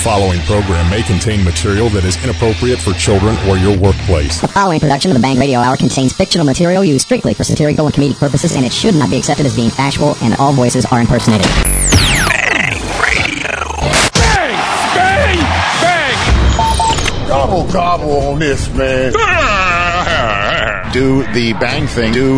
following program may contain material that is inappropriate for children or your workplace. The following production of the Bang Radio Hour contains fictional material used strictly for satirical and comedic purposes, and it should not be accepted as being factual, and all voices are impersonated. Bang Radio. Bang! Bang! Bang! Gobble gobble on this, man. Do the bang thing. Do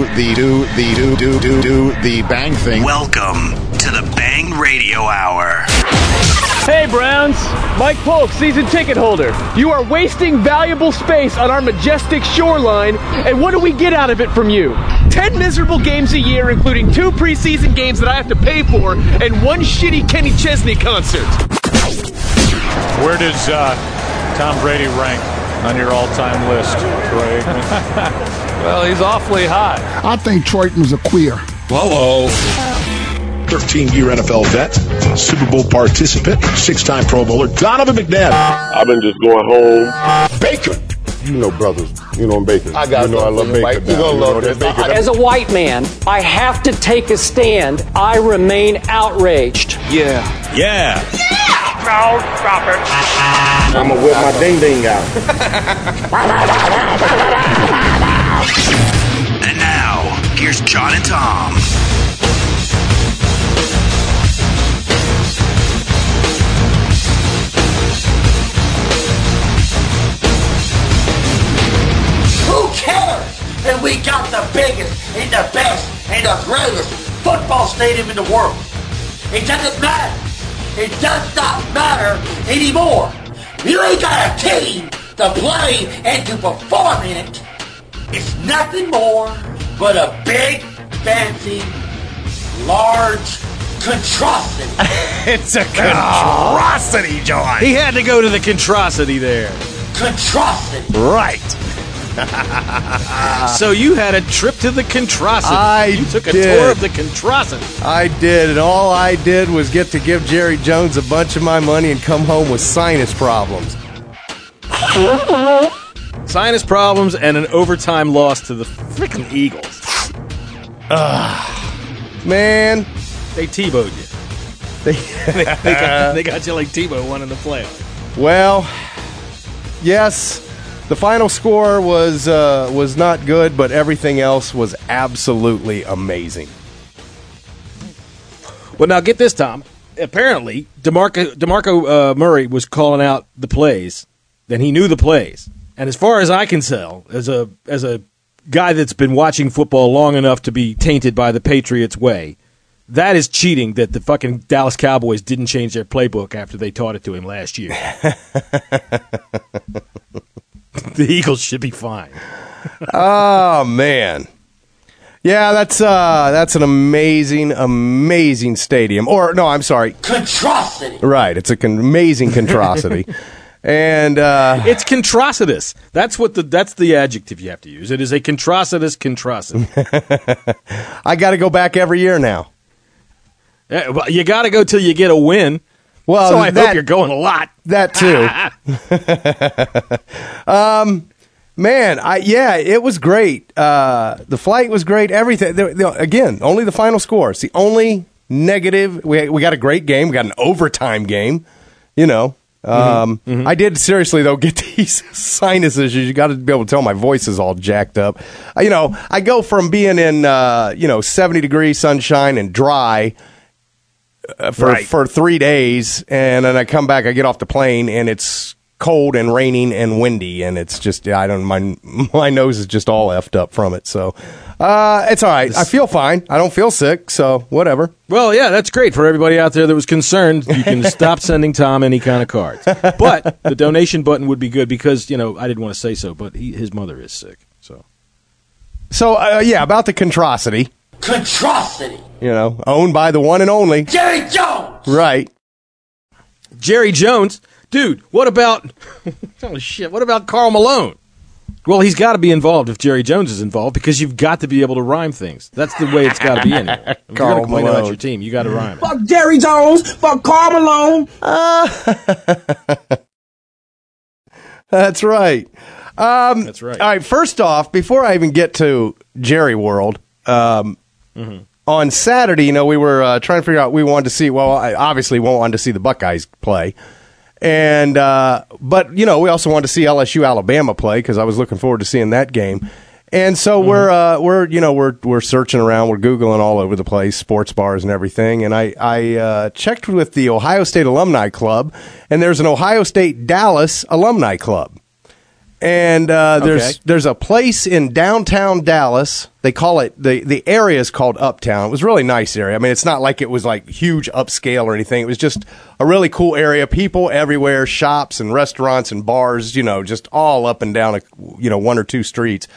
the bang thing. Welcome to the Bang Radio Hour. Hey, Browns. Mike Polk, season ticket holder. You are wasting valuable space on our majestic shoreline, and what do we get out of it from you? 10 miserable games a year, including 2 preseason games that I have to pay for, and 1 shitty Kenny Chesney concert. Where does Tom Brady rank on your all-time list, Troy Aikman? Well, he's awfully high. I think Troyton was a queer. Hello. 13-year NFL vet, Super Bowl participant, 6-time Pro Bowler, Donovan McNabb. I've been just going home. Bacon. You know, brothers. You know I'm bacon. I got I love bacon. You're going to love this. As a white man, I have to take a stand. I remain outraged. Yeah. No, stop it. I'm going to whip my ding-ding out. And now, here's John and Tom. Who cares that we got the biggest and the best and the greatest football stadium in the world? It doesn't matter. It does not matter anymore. You ain't got a team to play and to perform in it. It's nothing more but a big, fancy, large controsity. It's a controsity, John. He had to go to the controsity there. Controsity. Right. So you had a trip to the controsity. You took a tour of the controsity. I did, and all I did was get to give Jerry Jones a bunch of my money and come home with sinus problems. Sinus problems and an overtime loss to the freaking Eagles. Man. They Tebow'd you. They got you like Tebow won in the playoffs. Well, yes. The final score was not good, but everything else was absolutely amazing. Well, now get this, Tom. Apparently, DeMarco Murray was calling out the plays. Then he knew the plays, and as far as I can tell, as a guy that's been watching football long enough to be tainted by the Patriots way, that is cheating. That the fucking Dallas Cowboys didn't change their playbook after they taught it to him last year. The Eagles should be fine. Oh, man. Yeah, that's an amazing stadium. Or, no, I'm sorry. Controsity. Right, it's an amazing controsity. And it's contrositous. That's the adjective you have to use. It is a contrositous controsity. I got to go back every year now. Yeah, well, you got to go till you get a win. Well, so I hope you're going a lot. That too. Man, it was great. The flight was great. Everything. Again, only the final score. It's the only negative. We got a great game. We got an overtime game. You know. I did seriously though get these sinus issues. You got to be able to tell my voice is all jacked up. I go from being in 70-degree sunshine and dry. For 3 days, and then I come back, I get off the plane, and it's cold and raining and windy, and it's just my nose is just all effed up from it. So it's all right. I feel fine. I don't feel sick, so whatever. Well, yeah, that's great for everybody out there that was concerned. You can stop sending Tom any kind of cards, but the donation button would be good because I didn't want to say so, but his mother is sick. So about the controsity. Controsity. Owned by the one and only Jerry Jones. Right. Jerry Jones. Dude, what about what about Karl Malone? Well, he's got to be involved if Jerry Jones is involved because you've got to be able to rhyme things. That's the way it's got to be anyway. If you're going to complain about your team, you got to rhyme it. Fuck Jerry Jones. Fuck Karl Malone. That's right. That's right. All right, first off, before I even get to Jerry World, on Saturday, we were trying to figure out, we wanted to see, obviously we wanted to see the Buckeyes play. And but we also wanted to see LSU Alabama play because I was looking forward to seeing that game. And so we're searching around, we're Googling all over the place, sports bars and everything. And I checked with the Ohio State Alumni Club, and there's an Ohio State Dallas Alumni Club. And there's a place in downtown Dallas. They call it the area is called Uptown. It was a really nice area. I mean, it's not like it was like huge upscale or anything. It was just a really cool area. People everywhere, shops and restaurants and bars. Just all up and down one or two streets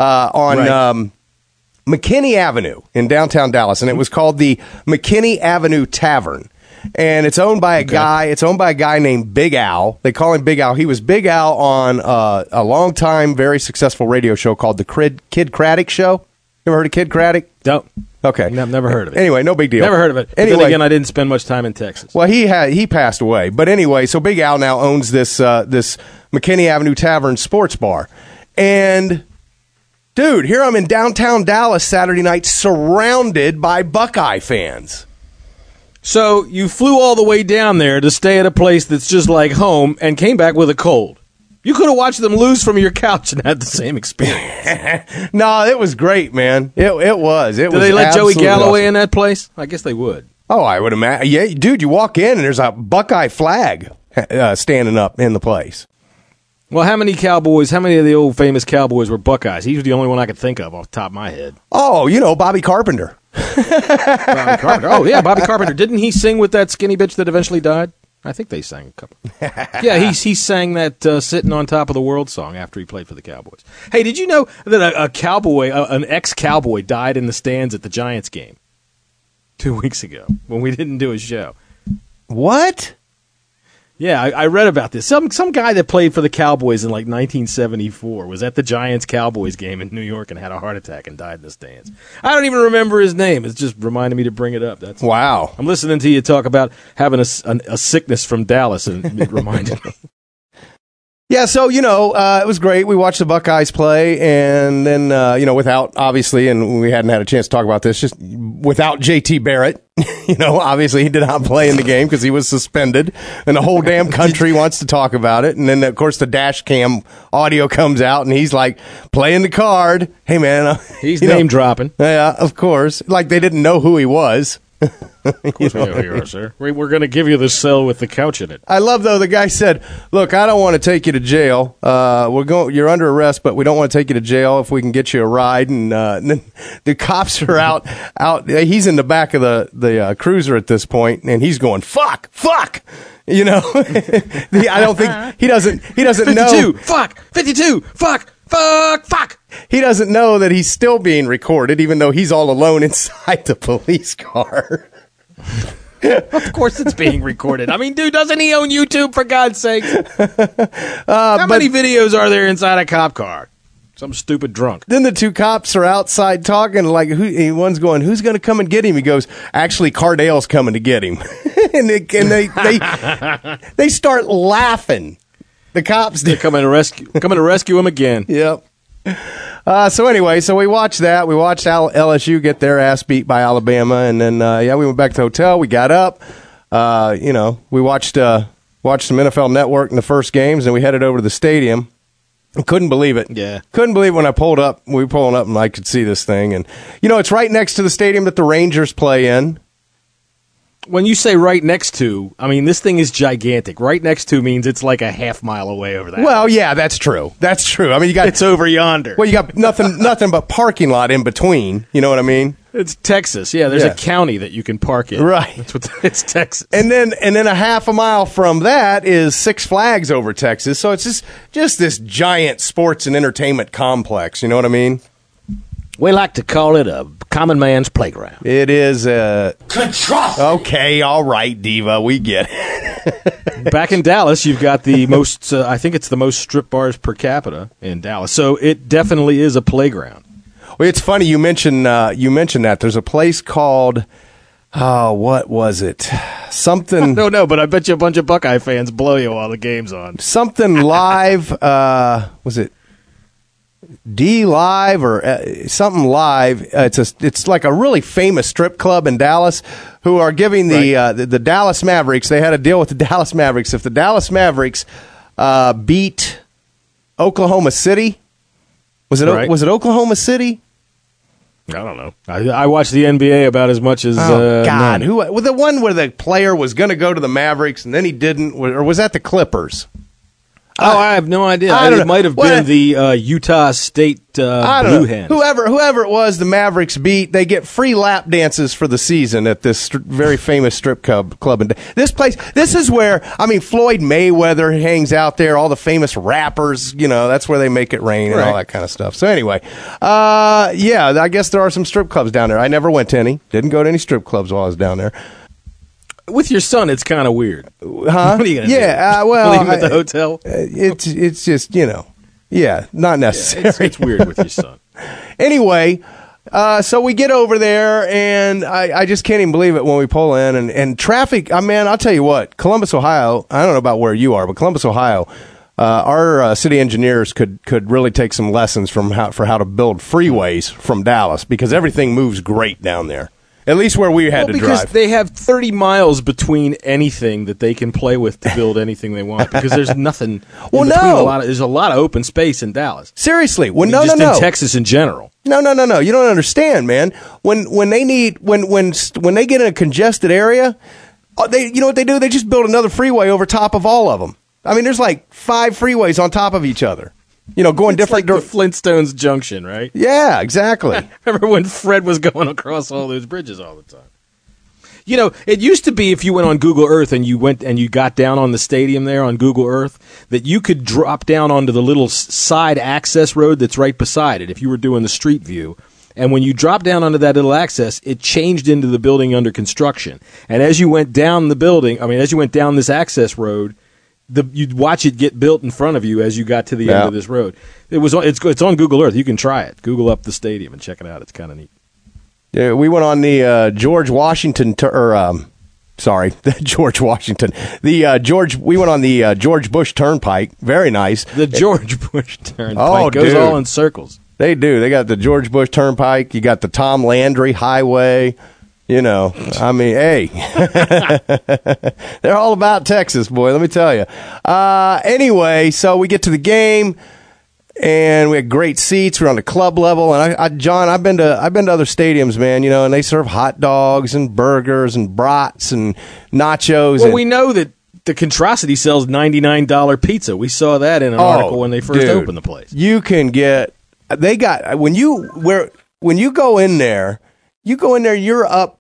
on McKinney Avenue in downtown Dallas, and it was called the McKinney Avenue Tavern. And it's owned by a guy. It's owned by a guy named Big Al. They call him Big Al. He was Big Al on a long time, very successful radio show called the Kid Craddock Show. You ever heard of Kid Craddock? No. Okay. No, never heard of it. Anyway, no big deal. Never heard of it. Anyway, but then again, I didn't spend much time in Texas. Well, he passed away. But anyway, so Big Al now owns this McKinney Avenue Tavern sports bar, and. Dude, here I'm in downtown Dallas Saturday night surrounded by Buckeye fans. So you flew all the way down there to stay at a place that's just like home and came back with a cold. You could have watched them lose from your couch and had the same experience. No, it was great, man. It was. Did they let Joey Galloway in that place? I guess they would. Oh, I would imagine. Yeah, dude, you walk in and there's a Buckeye flag standing up in the place. Well, how many of the old famous Cowboys were Buckeyes? He was the only one I could think of off the top of my head. Oh, Bobby Carpenter. Bobby Carpenter. Oh, yeah, Bobby Carpenter. Didn't he sing with that skinny bitch that eventually died? I think they sang a couple. Yeah, he sang that Sitting on Top of the World song after he played for the Cowboys. Hey, did you know that a cowboy, an ex-cowboy, died in the stands at the Giants game 2 weeks ago when we didn't do a show? What? Yeah, I read about this. Some guy that played for the Cowboys in like 1974 was at the Giants-Cowboys game in New York and had a heart attack and died in the stands. I don't even remember his name. It's just reminding me to bring it up. Wow. I'm listening to you talk about having a sickness from Dallas, and it reminded me. Yeah, so, it was great. We watched the Buckeyes play, and then, without, obviously, and we hadn't had a chance to talk about this, just without J.T. Barrett, obviously he did not play in the game because he was suspended, and the whole damn country wants to talk about it. And then, of course, the dash cam audio comes out, and he's like, playing the card. Hey, man. He's name-dropping. Yeah, of course. Like they didn't know who he was. Of course we know who you are, sir. We're going to give you the cell with the couch in it. I love, though, the guy said, look, I don't want to take you to jail. You're under arrest, but we don't want to take you to jail if we can get you a ride. And then the cops are out. He's in the back of the cruiser at this point, and he's going, fuck. I don't think he doesn't 52, know. 52, fuck. He doesn't know that he's still being recorded, even though he's all alone inside the police car. Of course it's being recorded. I mean, dude, doesn't he own YouTube, for God's sake? How many videos are there inside a cop car? Some stupid drunk. Then the two cops are outside talking, like, one's going, who's going to come and get him? He goes, actually, Cardale's coming to get him. and they start laughing. The cops They're coming to rescue him again. Yep. So anyway, we watched that. We watched LSU get their ass beat by Alabama, and then we went back to the hotel. We got up. We watched some NFL Network in the first games, and we headed over to the stadium. I couldn't believe it. Yeah. Couldn't believe when I pulled up. We were pulling up, and I could see this thing. And, it's right next to the stadium that the Rangers play in. When you say right next to, I mean, this thing is gigantic. Right next to means it's like a half mile away over that. Well, yeah, that's true. I mean, it's over yonder. Well, you got nothing but parking lot in between. You know what I mean? It's Texas. Yeah, there's a county that you can park in. Right. It's Texas. And then a half a mile from that is Six Flags over Texas. So it's just this giant sports and entertainment complex. You know what I mean? We like to call it a common man's playground. It is a... Control! Okay, all right, Diva, we get it. Back in Dallas, you've got the most, I think it's the most strip bars per capita in Dallas. So it definitely is a playground. Well, it's funny you mentioned that. There's a place called... Oh, what was it? Something... I don't know, but I bet you a bunch of Buckeye fans blow you while the game's on. Something live... was it... D Live or something live. It's like a really famous strip club in Dallas who are giving the Dallas Mavericks. They had a deal with the Dallas Mavericks. If the Dallas Mavericks beat Oklahoma City, was it Oklahoma City? I don't know. I watch the NBA about as much as God, none. who the one where the player was going to go to the Mavericks and then he didn't, or was that the Clippers? I have no idea. It might have been the Utah State Blue Hens. Whoever it was, the Mavericks beat. They get free lap dances for the season at this very famous strip club. And this place, this is where, Floyd Mayweather hangs out there. All the famous rappers, that's where they make it rain and all that kind of stuff. So anyway, I guess there are some strip clubs down there. I never went to any. Didn't go to any strip clubs while I was down there. With your son, it's kind of weird. Huh? What are you going to do? Well, leave him at the hotel? It's just, not necessary. Yeah, it's weird with your son. Anyway, so we get over there, and I just can't even believe it when we pull in. And traffic, I'll tell you what, Columbus, Ohio, I don't know about where you are, but Columbus, Ohio, our city engineers could really take some lessons for how to build freeways from Dallas, because everything moves great down there. At least where we had to drive. Because they have 30 miles between anything that they can play with to build anything they want. Because there's nothing. There's a lot of open space in Dallas. Seriously, in Texas in general. No. You don't understand, man. When they get in a congested area, you know what they do? They just build another freeway over top of all of them. There's like 5 freeways on top of each other. Going different. Like the Flintstones Junction, right? Yeah, exactly. Remember when Fred was going across all those bridges all the time? It used to be if you went on Google Earth and you got down on the stadium there on Google Earth, that you could drop down onto the little side access road that's right beside it if you were doing the street view. And when you dropped down onto that little access, it changed into the building under construction. And as you went down this access road, you'd watch it get built in front of you as you got to the end of this road. It's on Google Earth. You can try it. Google up the stadium and check it out. It's kind of neat. Yeah, we went on the George Washington. George Washington. We went on the George Bush Turnpike. Very nice. The George Bush Turnpike goes all in circles. They do. They got the George Bush Turnpike. You got the Tom Landry Highway. Hey, they're all about Texas, boy, let me tell you. Anyway, so we get to the game, and we had great seats. We're on the club level, and John, I've been to other stadiums, man, and they serve hot dogs and burgers and brats and nachos. Well, we know that the Contrasity sells $99 pizza. We saw that in an article when they first opened the place. You can get. When you go in there, you're up.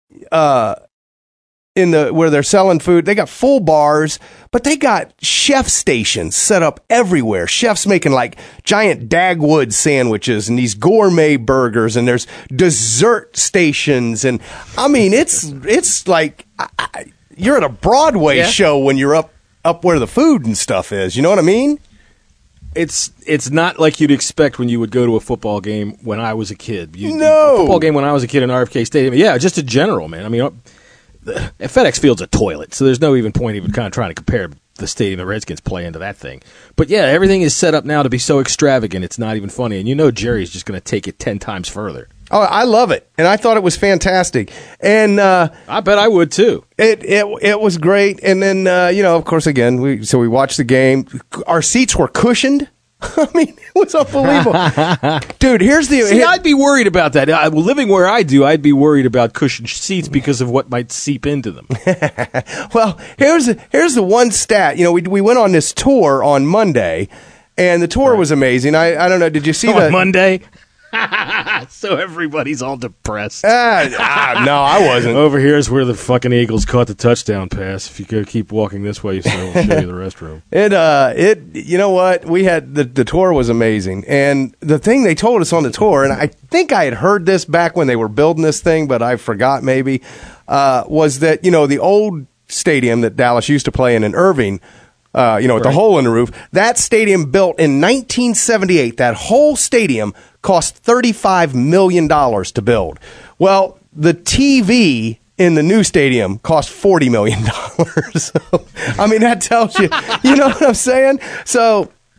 Where they're selling food, they got full bars, but they got chef stations set up everywhere. Chefs making like giant Dagwood sandwiches and these gourmet burgers, and there's dessert stations, and it's like you're at a Broadway show when you're up where the food and stuff is. You know what I mean? It's not like you'd expect when you would go to a football game when I was a kid. A football game when I was a kid in RFK Stadium. Yeah, just a general, man. FedEx Field's a toilet, so there's no even point even kind of trying to compare the stadium the Redskins play into that thing. But yeah, everything is set up now to be so extravagant, it's not even funny. And Jerry's just going to take it 10 times further. Oh, I love it, and I thought it was fantastic. And I bet I would too. It was great. And then of course, again, we watched the game. Our seats were cushioned. It was unbelievable, dude. I'd be worried about that. Living where I do, I'd be worried about cushioned seats because of what might seep into them. Well, here's the one stat. We went on this tour on Monday, and the tour was amazing. I don't know. Did you see on Monday? So everybody's all depressed. No, I wasn't. Over here is where the fucking Eagles caught the touchdown pass. If you go keep walking this way, so we'll show you the restroom. You know what? We had the tour was amazing, and the thing they told us on the tour, and I think I had heard this back when they were building this thing, but I forgot maybe, was that the old stadium that Dallas used to play in Irving. With the hole in the roof. That stadium built in 1978. That whole stadium cost $35 million to build. Well, the TV in the new stadium cost $40 million. So, that tells you, you know what I'm saying? So,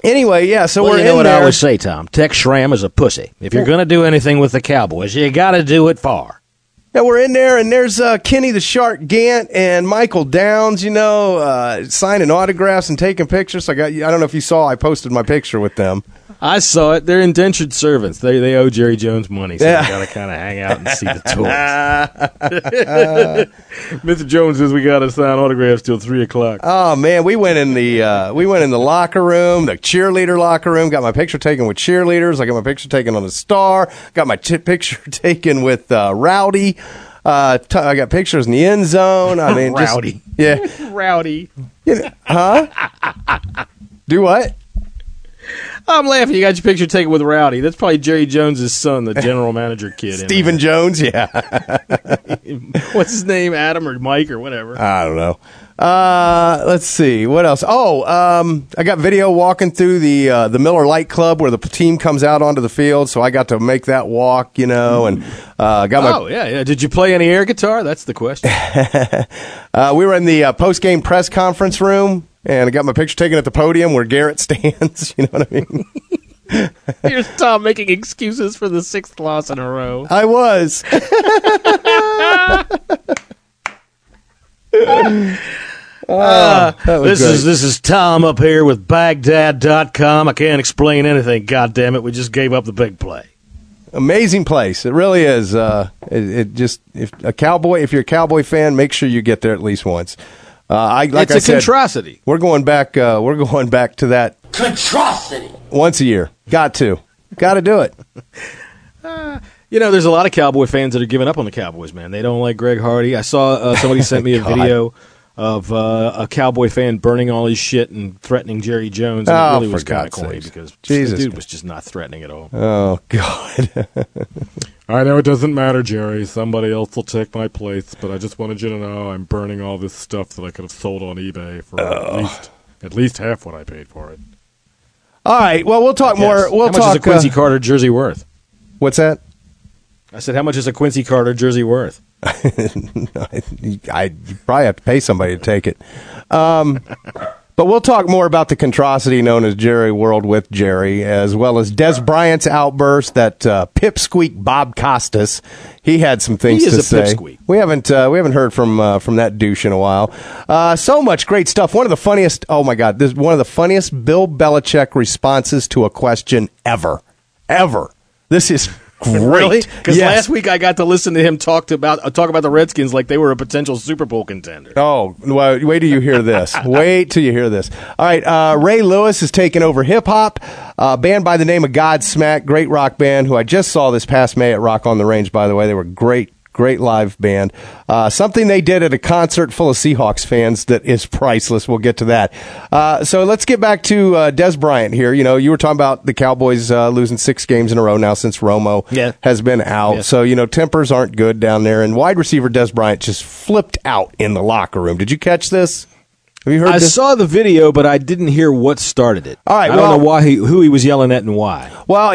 Anyway, yeah, so well, we're you know in what there. I always say, Tom. Tex Schramm is a pussy. If you're going to do anything with the Cowboys, you got to do it far. Yeah, we're in there, and there's Kenny the Shark Gant and Michael Downs, signing autographs and taking pictures. I don't know if you saw, I posted my picture with them. I saw it. They're indentured servants. They owe Jerry Jones money, so Yeah. you got to kind of hang out and see the toys. Mr. Jones says we got to sign autographs till 3:00. Oh man, we went in the locker room, the cheerleader locker room. Got my picture taken with cheerleaders. I got my picture taken on the star. Got my picture taken with Rowdy. I got pictures in the end zone. I mean, Rowdy. Yeah, Rowdy. Huh? Do what? I'm laughing. You got your picture taken with Rowdy. That's probably Jerry Jones' son, the general manager kid. Stephen Jones, yeah. What's his name? Adam or Mike or whatever? I don't know. Let's see. What else? I got video walking through the Miller Lite Club where the team comes out onto the field, so I got to make that walk, and got my... Oh, yeah. Did you play any air guitar? That's the question. We were in the post-game press conference room, and I got my picture taken at the podium where Garrett stands. You know what I mean? Here's Tom making excuses for the 6th loss in a row. I was. This is Tom up here with Baghdad.com. I can't explain anything, goddammit. We just gave up the big play. Amazing place. It really is. If you're a Cowboy fan, make sure you get there at least once. It's a controsity. We're going back to that Controsity. once a year. Got to do it. There's a lot of Cowboy fans that are giving up on the Cowboys, man. They don't like Greg Hardy. I saw somebody sent me a video of a Cowboy fan burning all his shit and threatening Jerry Jones. And it really was kind of corny because the dude was just not threatening at all. Oh, God. I know it doesn't matter, Jerry. Somebody else will take my place, but I just wanted you to know I'm burning all this stuff that I could have sold on eBay for at least half what I paid for it. All right. Well, we'll talk more. How much is a Quincy Carter jersey worth? What's that? I said, how much is a Quincy Carter jersey worth? I probably have to pay somebody to take it. But we'll talk more about the controsity known as Jerry World with Jerry, as well as Des Bryant's outburst, that pipsqueak Bob Costas. He had some things to say. Pipsqueak. We haven't heard from that douche in a while. So much great stuff. One of the funniest. Oh my God, this is one of the funniest Bill Belichick responses to a question ever. This is great. Really? Because last week I got to listen to him talk about the Redskins like they were a potential Super Bowl contender. Oh, well, wait till you hear this. Wait till you hear this. All right, Ray Lewis has taken over hip-hop. Band by the name of Godsmack, great rock band, who I just saw this past May at Rock on the Range, by the way. They were great live band. Something they did at a concert full of Seahawks fans that is priceless. We'll get to that. So let's get back to Des Bryant here. You were talking about the Cowboys losing 6 games in a row now since Romo has been out. Yes. So, tempers aren't good down there. And wide receiver Des Bryant just flipped out in the locker room. Did you catch this? Have you heard I this? saw the video, but I didn't hear what started it. All right, I don't know who he was yelling at and why. Well,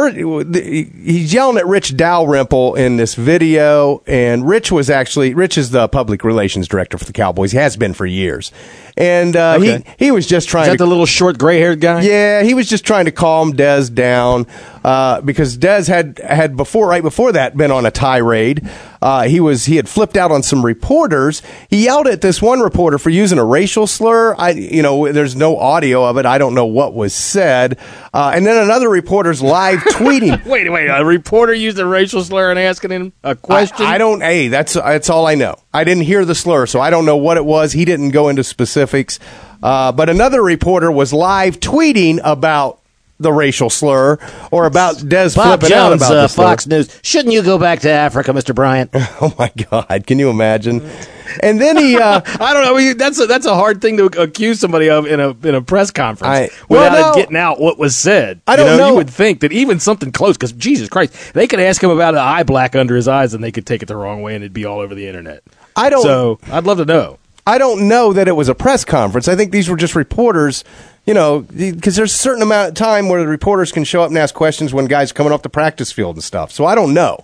he's yelling at Rich Dalrymple in this video, and Rich is the public relations director for the Cowboys. He has been for years. And he was just trying Is that the little short gray-haired guy? Yeah, he was just trying to calm Des down because Des had right before that been on a tirade. He had flipped out on some reporters. He yelled at this one reporter for using a racial slur. There's no audio of it. I don't know what was said. And then another reporter's live tweeting. Wait, a reporter used a racial slur and asking him a question? That's all I know. I didn't hear the slur, so I don't know what it was. He didn't go into specifics. But another reporter was live tweeting about the racial slur or about Des flipping out about the slur. Fox News. Shouldn't you go back to Africa, Mr. Bryant? Oh, my God. Can you imagine? And then he... I don't know. That's a hard thing to accuse somebody of in a press conference without it getting out what was said. I don't know. You would think that even something close, because Jesus Christ, they could ask him about an eye black under his eyes and they could take it the wrong way and it'd be all over the internet. So I'd love to know. I don't know that it was a press conference. I think these were just reporters, because there's a certain amount of time where the reporters can show up and ask questions when guys are coming off the practice field and stuff. So I don't know.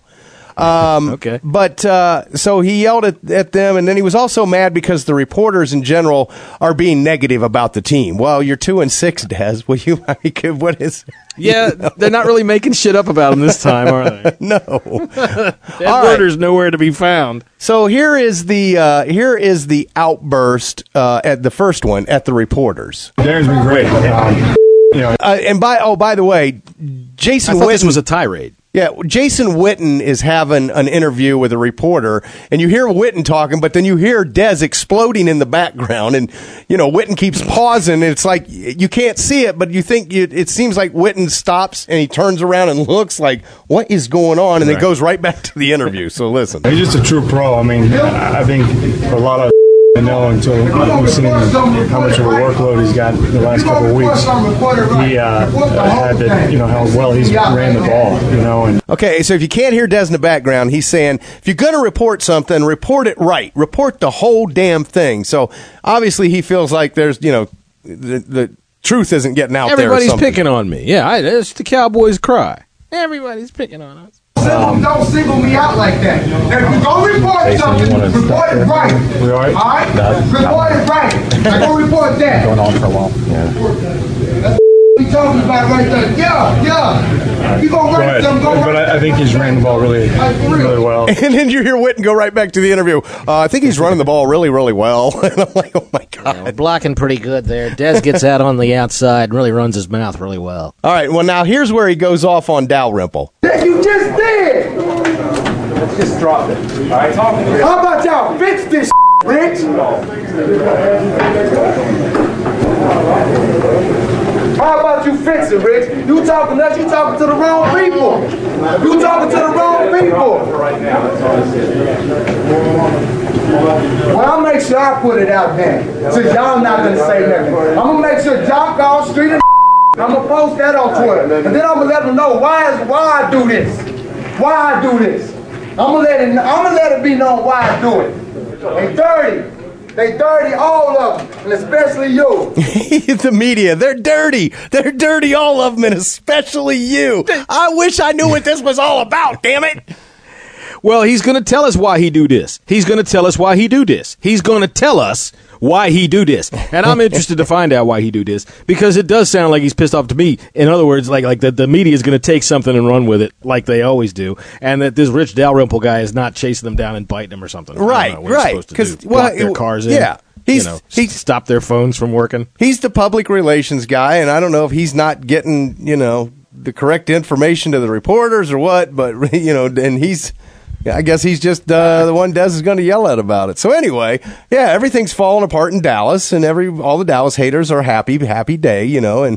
Okay. But so he yelled at them, and then he was also mad because the reporters in general are being negative about the team. Well, you're 2-6, Des. Will you? What is? Yeah, they're not really making shit up about him this time, are they? No. That word's nowhere to be found. So here is the outburst at the first one at the reporters. Darren's been great. And by the way, Jason I thought Witten this was a tirade. Yeah, Jason Witten is having an interview with a reporter, and you hear Witten talking, but then you hear Des exploding in the background, and Witten keeps pausing, and it's like you can't see it, but you think it seems like Witten stops and he turns around and looks like, what is going on, and then goes right back to the interview. So listen, he's just a true pro. I mean, I think for a lot of I know until we've seen how much of a workload he's got the last couple of weeks. He had to, how well he's ran the ball, And okay, so if you can't hear Des in the background, he's saying, if you're going to report something, report it right. Report the whole damn thing. So obviously he feels like there's, the truth isn't getting out there. Everybody's picking on me. Yeah, it's the Cowboys' cry. Everybody's picking on us. Don't single me out like that. If you go report something, report it right. All right? Report it right. I go report that. Going on for a while. Yeah. That's what we talking about right there. Yeah. You gonna write something? But I think he's ran the ball really well. And then you hear Witten go right back to the interview. I think he's running the ball really, really well. And I'm like, oh my God. Yeah, we're blocking pretty good there. Des gets out on the outside and really runs his mouth really well. All right, well, now here's where he goes off on Dalrymple. That you just did. Let's just drop it. All right, how about y'all fix this, Rich? How about you fix it, Rich? You talking nuts, you talking to the wrong people. You talking to the wrong people. Right now, that's all I Well, I'll make sure I put it out there. Since y'all not going to say nothing. I'm going to make sure Jock All Street and I'm going to post that on Twitter. And then I'm going to let them know why I do this. Why I do this. I'm going to let it be known why I do it. They dirty. They dirty, all of them, and especially you. The media, they're dirty. They're dirty, all of them, and especially you. I wish I knew what this was all about, damn it. Well, he's going to tell us why he do this. He's going to tell us why he do this. He's going to tell us why he do this. And I'm interested to find out why he do this, because it does sound like he's pissed off to me. In other words, like the media is going to take something and run with it like they always do, and that this Rich Dalrymple guy is not chasing them down and biting them or something. Right. Because block their cars in. Yeah. He's stop their phones from working. He's the public relations guy, and I don't know if he's not getting, the correct information to the reporters or what, but, and he's... I guess he's just the one Des is going to yell at about it. So anyway, yeah, everything's falling apart in Dallas, and all the Dallas haters are happy day, and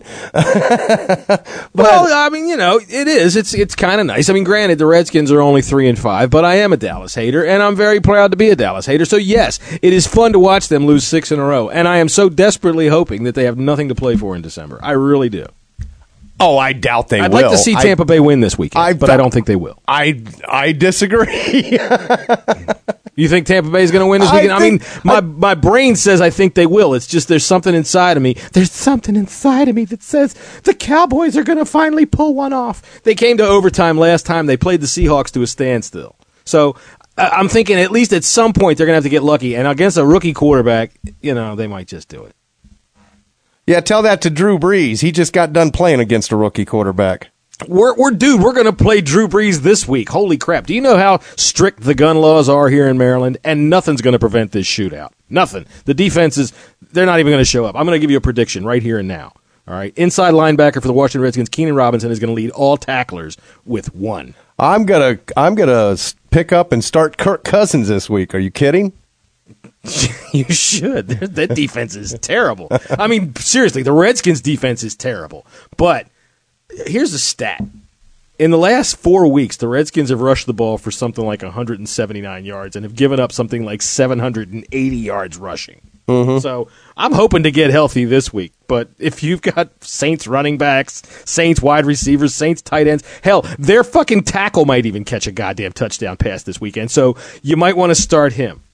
well, I mean, it is. It's kind of nice. I mean, granted, the Redskins are only 3-5, but I am a Dallas hater, and I'm very proud to be a Dallas hater. So yes, it is fun to watch them lose 6 in a row, and I am so desperately hoping that they have nothing to play for in December. I really do. Oh, I doubt they will. I'd like to see Tampa Bay win this weekend, but I don't think they will. I disagree. You think Tampa Bay is going to win this weekend? My brain says I think they will. It's just there's something inside of me. There's something inside of me that says the Cowboys are going to finally pull one off. They came to overtime last time. They played the Seahawks to a standstill. So I'm thinking at least at some point they're going to have to get lucky. And against a rookie quarterback, they might just do it. Yeah, tell that to Drew Brees. He just got done playing against a rookie quarterback. We're going to play Drew Brees this week. Holy crap. Do you know how strict the gun laws are here in Maryland? And nothing's going to prevent this shootout. Nothing. The defenses, they're not even going to show up. I'm going to give you a prediction right here and now. All right. Inside linebacker for the Washington Redskins, Keenan Robinson, is going to lead all tacklers with 1. I'm gonna pick up and start Kirk Cousins this week. Are you kidding? You should. That defense is terrible. I mean, seriously, the Redskins' defense is terrible. But here's a stat. In the last 4 weeks, the Redskins have rushed the ball for something like 179 yards and have given up something like 780 yards rushing. Mm-hmm. So I'm hoping to get healthy this week. But if you've got Saints running backs, Saints wide receivers, Saints tight ends, hell, their fucking tackle might even catch a goddamn touchdown pass this weekend. So you might want to start him.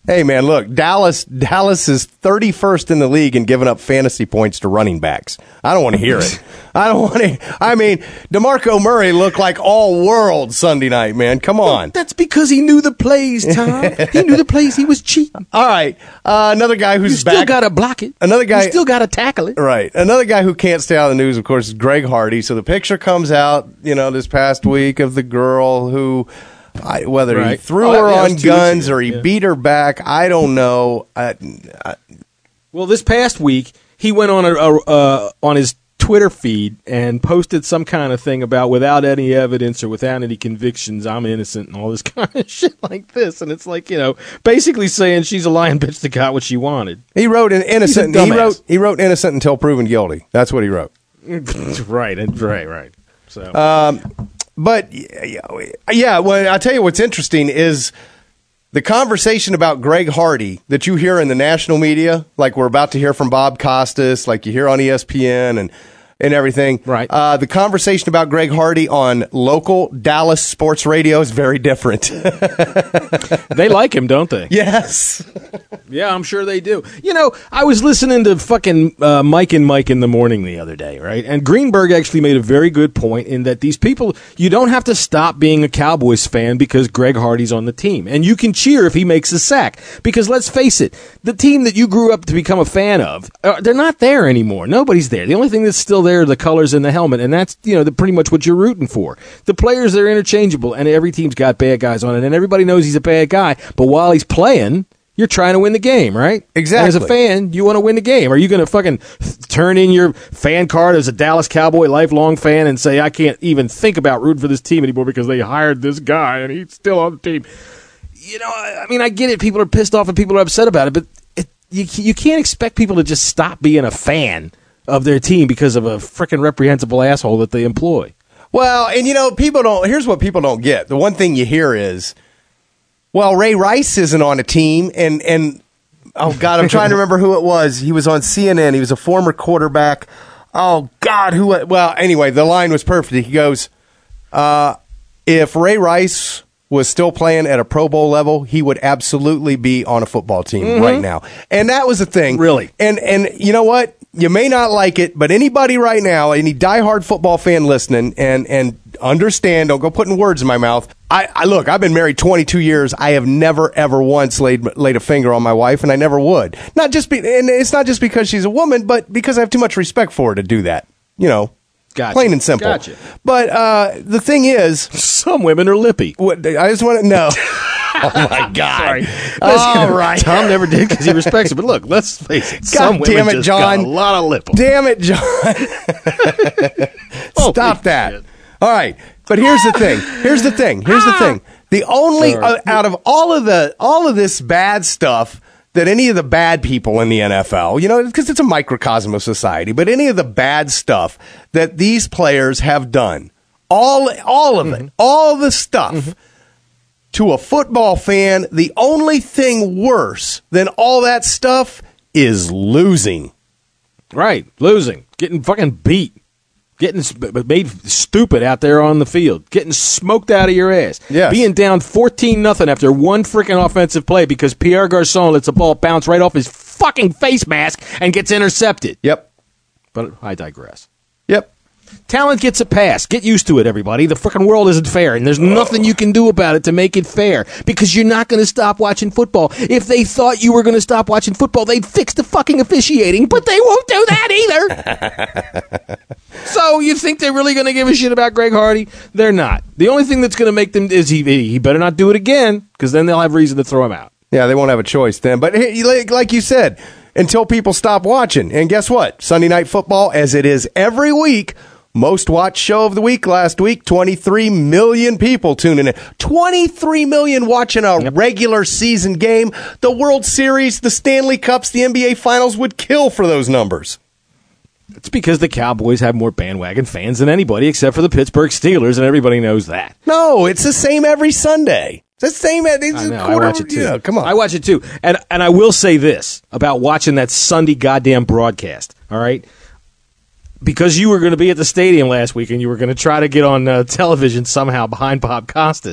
Hey, man, look, Dallas is 31st in the league in giving up fantasy points to running backs. I don't want to hear it. I mean, DeMarco Murray looked like all world Sunday night, man. Come on. That's because he knew the plays, Tom. He knew the plays. He was cheating. All right. Another guy who's back. You still got to block it. Another guy. You still got to tackle it. Right. Another guy who can't stay out of the news, of course, is Greg Hardy. So the picture comes out, this past week of the girl who... whether he threw her on guns or he beat her back, I don't know. Well, this past week, he went on on his Twitter feed and posted some kind of thing about without any evidence or without any convictions, I'm innocent and all this kind of shit like this. And it's like, basically saying she's a lying bitch that got what she wanted. He wrote an innocent. He wrote innocent until proven guilty. That's what he wrote. Right. So. But, yeah, well, I'll tell you what's interesting is the conversation about Greg Hardy that you hear in the national media, like we're about to hear from Bob Costas, like you hear on ESPN and everything. Right. The conversation about Greg Hardy on local Dallas sports radio is very different. They like him, don't they? Yes. Yeah, I'm sure they do. I was listening to fucking Mike and Mike in the morning the other day, right? And Greenberg actually made a very good point in that these people, you don't have to stop being a Cowboys fan because Greg Hardy's on the team. And you can cheer if he makes a sack. Because let's face it, the team that you grew up to become a fan of, they're not there anymore. Nobody's there. The only thing that's still there are the colors in the helmet, and that's pretty much what you're rooting for. The players, they're interchangeable, and every team's got bad guys on it, and everybody knows he's a bad guy. But while he's playing, you're trying to win the game, right? Exactly. And as a fan, you want to win the game. Are you going to fucking turn in your fan card as a Dallas Cowboy lifelong fan and say, I can't even think about rooting for this team anymore because they hired this guy and he's still on the team? I get it. People are pissed off and people are upset about it, but you can't expect people to just stop being a fan of their team because of a freaking reprehensible asshole that they employ. Well, and here's what people don't get. The one thing you hear is, well, Ray Rice isn't on a team, and oh, God, I'm trying to remember who it was. He was on CNN. He was a former quarterback. Oh, God, well, anyway, the line was perfect. He goes, if Ray Rice was still playing at a Pro Bowl level, he would absolutely be on a football team right now. And that was the thing. Really? And you know what? You may not like it, but anybody right now, any diehard football fan listening, and understand, don't go putting words in my mouth. Look, I've been married 22 years. I have never, ever once laid a finger on my wife, and I never would. And it's not just because she's a woman, but because I have too much respect for her to do that. Gotcha. Plain and simple. Gotcha. But the thing is, some women are lippy. I just want to know. Oh, my God. Sorry. All right. Tom never did because he respects it. But look, let's face it. God damn it, John. Got a lot of lip. Damn it, John. Stop that. Shit. All right. But here's the thing. The only, out of all of this bad stuff that any of the bad people in the NFL, because it's a microcosm of society, but any of the bad stuff that these players have done, all of it, all the stuff, to a football fan, the only thing worse than all that stuff is losing. Right, losing. Getting fucking beat. Getting made stupid out there on the field. Getting smoked out of your ass. Yes. Being down 14-0 after one freaking offensive play because Pierre Garçon lets the ball bounce right off his fucking face mask and gets intercepted. Yep. But I digress. Yep. Talent gets a pass. Get used to it, everybody. The fucking world isn't fair, and there's nothing you can do about it to make it fair because you're not going to stop watching football. If they thought you were going to stop watching football, they'd fix the fucking officiating, but they won't do that either. So you think they're really going to give a shit about Greg Hardy? They're not. The only thing that's going to make them is he better not do it again because then they'll have reason to throw him out. Yeah, they won't have a choice then. But like you said, until people stop watching. And guess what? Sunday Night Football, as it is every week, most watched show of the week last week, 23 million people tuning in. 23 million watching a regular season game. The World Series, the Stanley Cups, the NBA Finals would kill for those numbers. It's because the Cowboys have more bandwagon fans than anybody except for the Pittsburgh Steelers, and everybody knows that. No, it's the same every Sunday. It's the same. I watch it too. Come on. I watch it too. And I will say this about watching that Sunday goddamn broadcast, all right? Because you were going to be at the stadium last week and you were going to try to get on television somehow behind Bob Costas,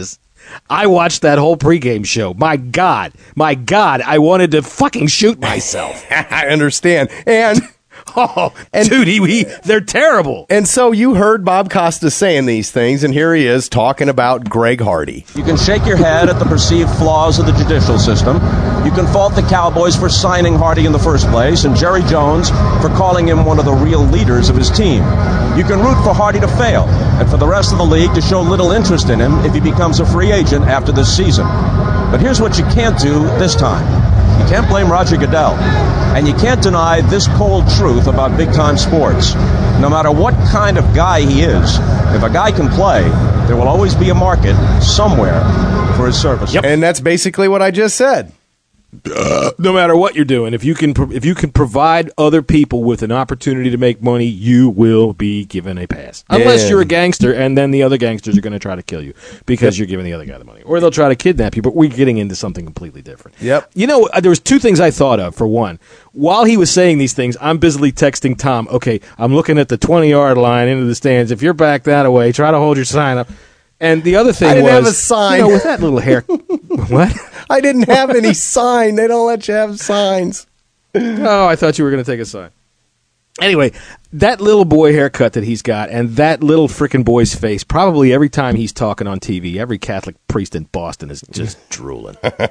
I watched that whole pregame show. My God, I wanted to fucking shoot myself. I understand. And dude, they're terrible. And so you heard Bob Costas saying these things, and here he is talking about Greg Hardy. You can shake your head at the perceived flaws of the judicial system. You can fault the Cowboys for signing Hardy in the first place, and Jerry Jones for calling him one of the real leaders of his team. You can root for Hardy to fail, and for the rest of the league to show little interest in him if he becomes a free agent after this season. But here's what you can't do this time. You can't blame Roger Goodell, and you can't deny this cold truth about big-time sports. No matter what kind of guy he is, if a guy can play, there will always be a market somewhere for his service. Yep. And that's basically what I just said. No matter what you're doing, if you can provide other people with an opportunity to make money, you will be given a pass. Unless you're a gangster, and then the other gangsters are going to try to kill you because you're giving the other guy the money, or they'll try to kidnap you. But we're getting into something completely different. Yep. You know, there was two things I thought of. For one, while he was saying these things, I'm busily texting Tom. Okay, I'm looking at the 20-yard line into the stands. If you're back that way, try to hold your sign up. And the other thing I didn't was, have a sign. You know, with that little hair. What? I didn't have any sign. They don't let you have signs. Oh, I thought you were going to take a sign. Anyway, that little boy haircut that he's got and that little frickin' boy's face, probably every time he's talking on TV, every Catholic priest in Boston is just drooling.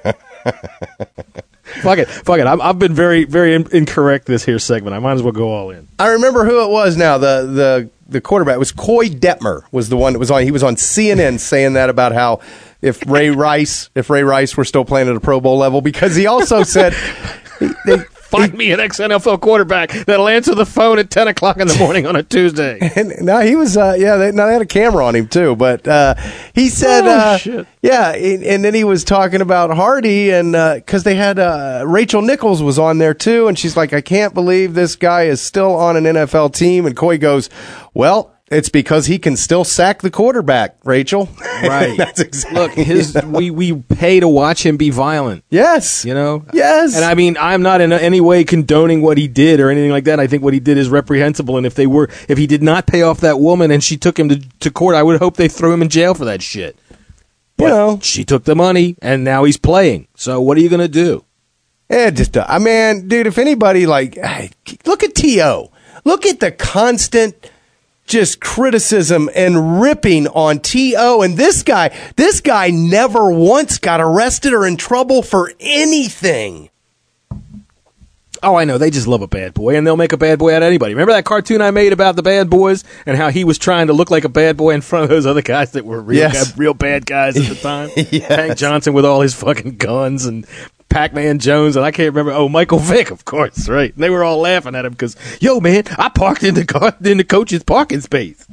Fuck it. I've been very, very incorrect this here segment. I might as well go all in. I remember who it was now. The quarterback was Coy Detmer was the one that was on. He was on CNN saying that about how if Ray Rice were still playing at a Pro Bowl level, because he also said find me an ex-NFL quarterback that'll answer the phone at 10 o'clock in the morning on a Tuesday. And no, he was, they had a camera on him too, but he said, shit. Yeah, and then he was talking about Hardy, and because they had Rachel Nichols was on there too, and she's like, I can't believe this guy is still on an NFL team, and Coy goes, well, it's because he can still sack the quarterback, Rachel. Right. That's exactly. Look, we pay to watch him be violent. Yes. You know? Yes. And I mean, I'm not in any way condoning what he did or anything like that. I think what he did is reprehensible. And if he did not pay off that woman and she took him to court, I would hope they threw him in jail for that shit. But she took the money and now he's playing. So what are you going to do? Yeah, I mean, dude, if anybody look at T.O. Look at the constant just criticism and ripping on T.O. And this guy never once got arrested or in trouble for anything. Oh, I know. They just love a bad boy, and they'll make a bad boy out of anybody. Remember that cartoon I made about the bad boys and how he was trying to look like a bad boy in front of those other guys that were real bad guys at the time? Yes. Hank Johnson with all his fucking guns and Pac-Man Jones, and I can't remember. Oh, Michael Vick, of course, right? And they were all laughing at him because, yo, man, I parked in the coach's parking space.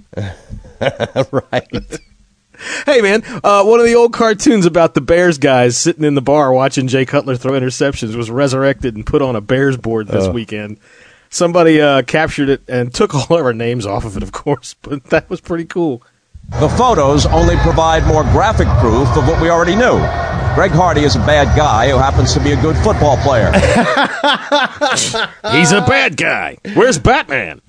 Right. Hey, man, one of the old cartoons about the Bears guys sitting in the bar watching Jay Cutler throw interceptions was resurrected and put on a Bears board this weekend. Somebody captured it and took all of our names off of it, of course, but that was pretty cool. The photos only provide more graphic proof of what we already knew. Greg Hardy is a bad guy who happens to be a good football player. He's a bad guy. Where's Batman?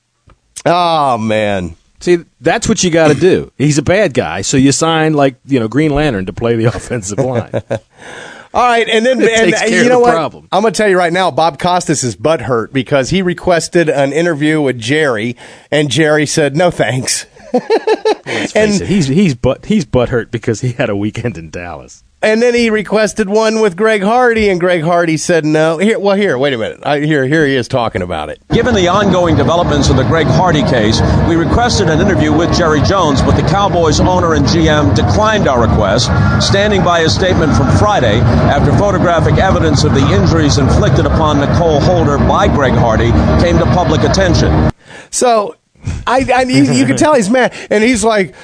Oh, man. See, that's what you got to do. He's a bad guy, so you sign, Green Lantern to play the offensive line. All right, and then you know what? Problem. I'm going to tell you right now, Bob Costas is butthurt because he requested an interview with Jerry, and Jerry said, no thanks. Let's face it, he's butthurt because he had a weekend in Dallas. And then he requested one with Greg Hardy, and Greg Hardy said no. Here, wait a minute. Here he is talking about it. Given the ongoing developments in the Greg Hardy case, we requested an interview with Jerry Jones, but the Cowboys owner and GM declined our request, standing by his statement from Friday after photographic evidence of the injuries inflicted upon Nicole Holder by Greg Hardy came to public attention. So, you can tell he's mad, and he's like,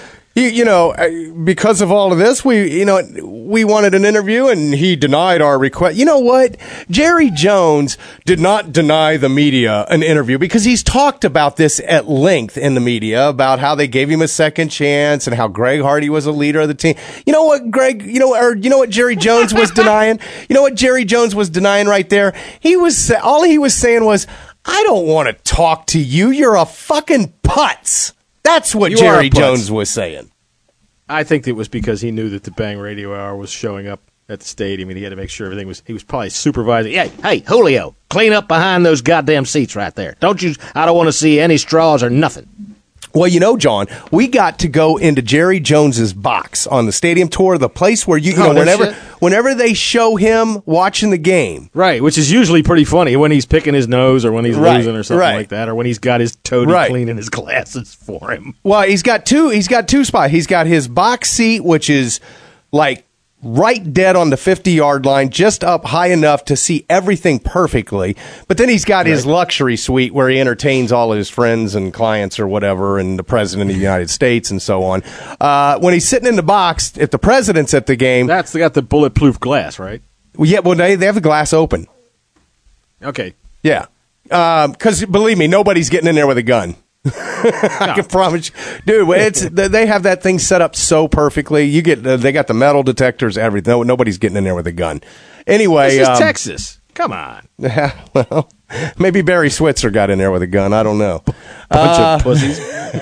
because of all of this, we wanted an interview, and he denied our request. You know what? Jerry Jones did not deny the media an interview because he's talked about this at length in the media about how they gave him a second chance and how Greg Hardy was a leader of the team. You know what, Greg? You know what Jerry Jones was denying? You know what Jerry Jones was denying right there? All he was saying was, I don't want to talk to you. You're a fucking putz. That's what Jerry Jones was saying. I think it was because he knew that the Bang Radio Hour was showing up at the stadium, and he had to make sure everything was. He was probably supervising. Hey, Julio, clean up behind those goddamn seats right there. I don't want to see any straws or nothing. Well, John, we got to go into Jerry Jones's box on the stadium tour, the place where whenever they show him watching the game. Right, which is usually pretty funny when he's picking his nose or when he's losing or something like that, or when he's got his toady cleaning his glasses for him. Well, he's got two spots. He's got his box seat, which is like right dead on the 50-yard line, just up high enough to see everything perfectly. But then he's got his luxury suite where he entertains all of his friends and clients or whatever, and the President of the United States and so on. When he's sitting in the box, if the President's at the game... That's got the bulletproof glass, right? Well, yeah, they have the glass open. Okay. Yeah. Because, believe me, nobody's getting in there with a gun. I can promise you. Dude, they have that thing set up so perfectly. They got the metal detectors, everything. Nobody's getting in there with a gun. Anyway, this is Texas. Come on. Yeah, well, maybe Barry Switzer got in there with a gun. I don't know. Bunch of pussies.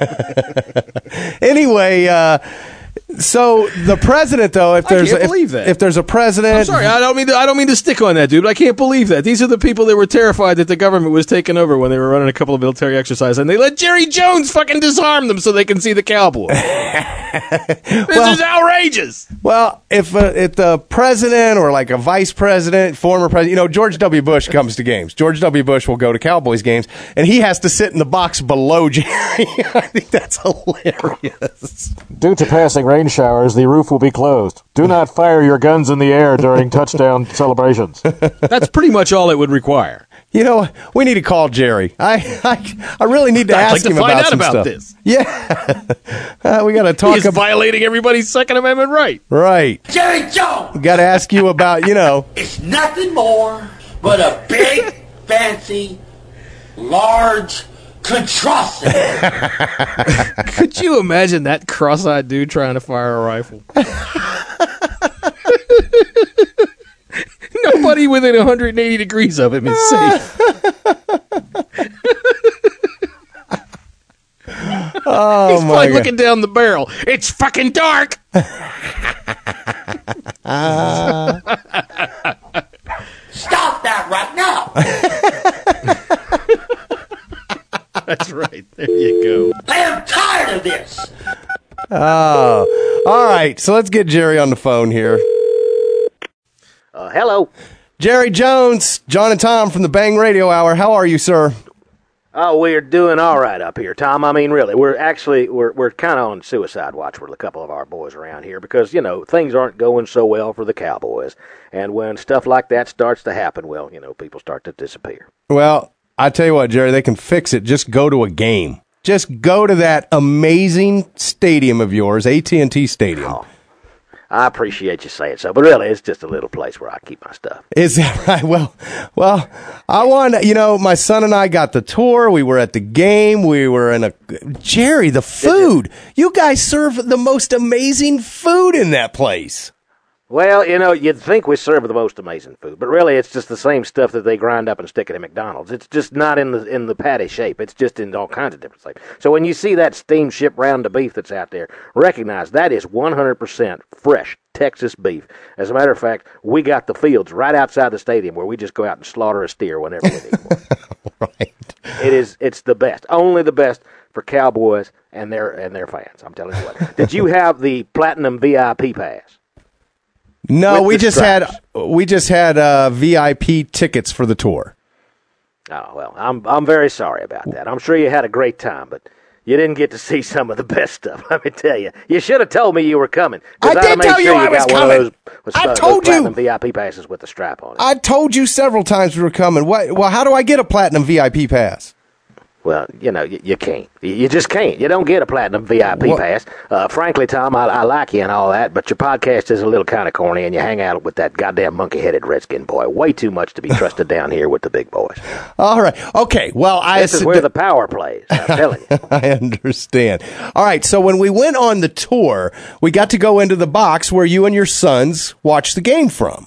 Anyway, so the president, though, if there's a president, I'm sorry, I don't mean to stick on that, dude. But I can't believe that these are the people that were terrified that the government was taking over when they were running a couple of military exercises, and they let Jerry Jones fucking disarm them so they can see the cowboy. This is outrageous. Well, if the president or like a vice president, former president, George W. Bush comes to games. George W. Bush will go to Cowboys games, and he has to sit in the box below Jerry. I think that's hilarious. Due to passing rain showers, the roof will be closed. Do not fire your guns in the air during touchdown celebrations. That's pretty much all it would require. We need to call Jerry. I really need to ask him about some stuff. This. Yeah, we got to talk. He's violating everybody's Second Amendment right. Right, Jerry Jones. We got to ask you about It's nothing more but a big, fancy, large contrasting. Could you imagine that cross-eyed dude trying to fire a rifle? Nobody within 180 degrees of him is safe. He's probably looking down the barrel. It's fucking dark. Stop that right now. That's right. There you go. I am tired of this. Oh, all right. So let's get Jerry on the phone here. Hello. Jerry Jones, John and Tom from the Bang Radio Hour. How are you, sir? Oh, we're doing all right up here, Tom. I mean, really, we're kind of on suicide watch with a couple of our boys around here because, things aren't going so well for the Cowboys. And when stuff like that starts to happen, well, people start to disappear. Well, I tell you what, Jerry, they can fix it. Just go to a game. Just go to that amazing stadium of yours, AT&T Stadium. Oh, I appreciate you saying so, but really, it's just a little place where I keep my stuff. Is that right? Well, I want my son and I got the tour. We were at the game. We were Jerry, the food. You guys serve the most amazing food in that place. Well, you'd think we serve the most amazing food, but really it's just the same stuff that they grind up and stick it in McDonald's. It's just not in the patty shape. It's just in all kinds of different shapes. So when you see that steamship round of beef that's out there, recognize that is 100% fresh Texas beef. As a matter of fact, we got the fields right outside the stadium where we just go out and slaughter a steer whenever we need one. Right. It's the best. Only the best for Cowboys and their fans. I'm telling you what. Did you have the Platinum VIP pass? No, we just had VIP tickets for the tour. Oh, well, I'm very sorry about that. I'm sure you had a great time, but you didn't get to see some of the best stuff. Let me tell you. You should have told me you were coming. I did tell you I was coming. I told you. Platinum VIP passes with the strap on it. I told you several times we were coming. Well, how do I get a Platinum VIP pass? Well, you can't. You just can't. You don't get a Platinum VIP pass. Frankly, Tom, I like you and all that, but your podcast is a little kind of corny, and you hang out with that goddamn monkey-headed Redskin boy way too much to be trusted down here with the big boys. All right. Okay. Well, this is where the power plays. I'm telling you. I understand. All right. So when we went on the tour, we got to go into the box where you and your sons watched the game from.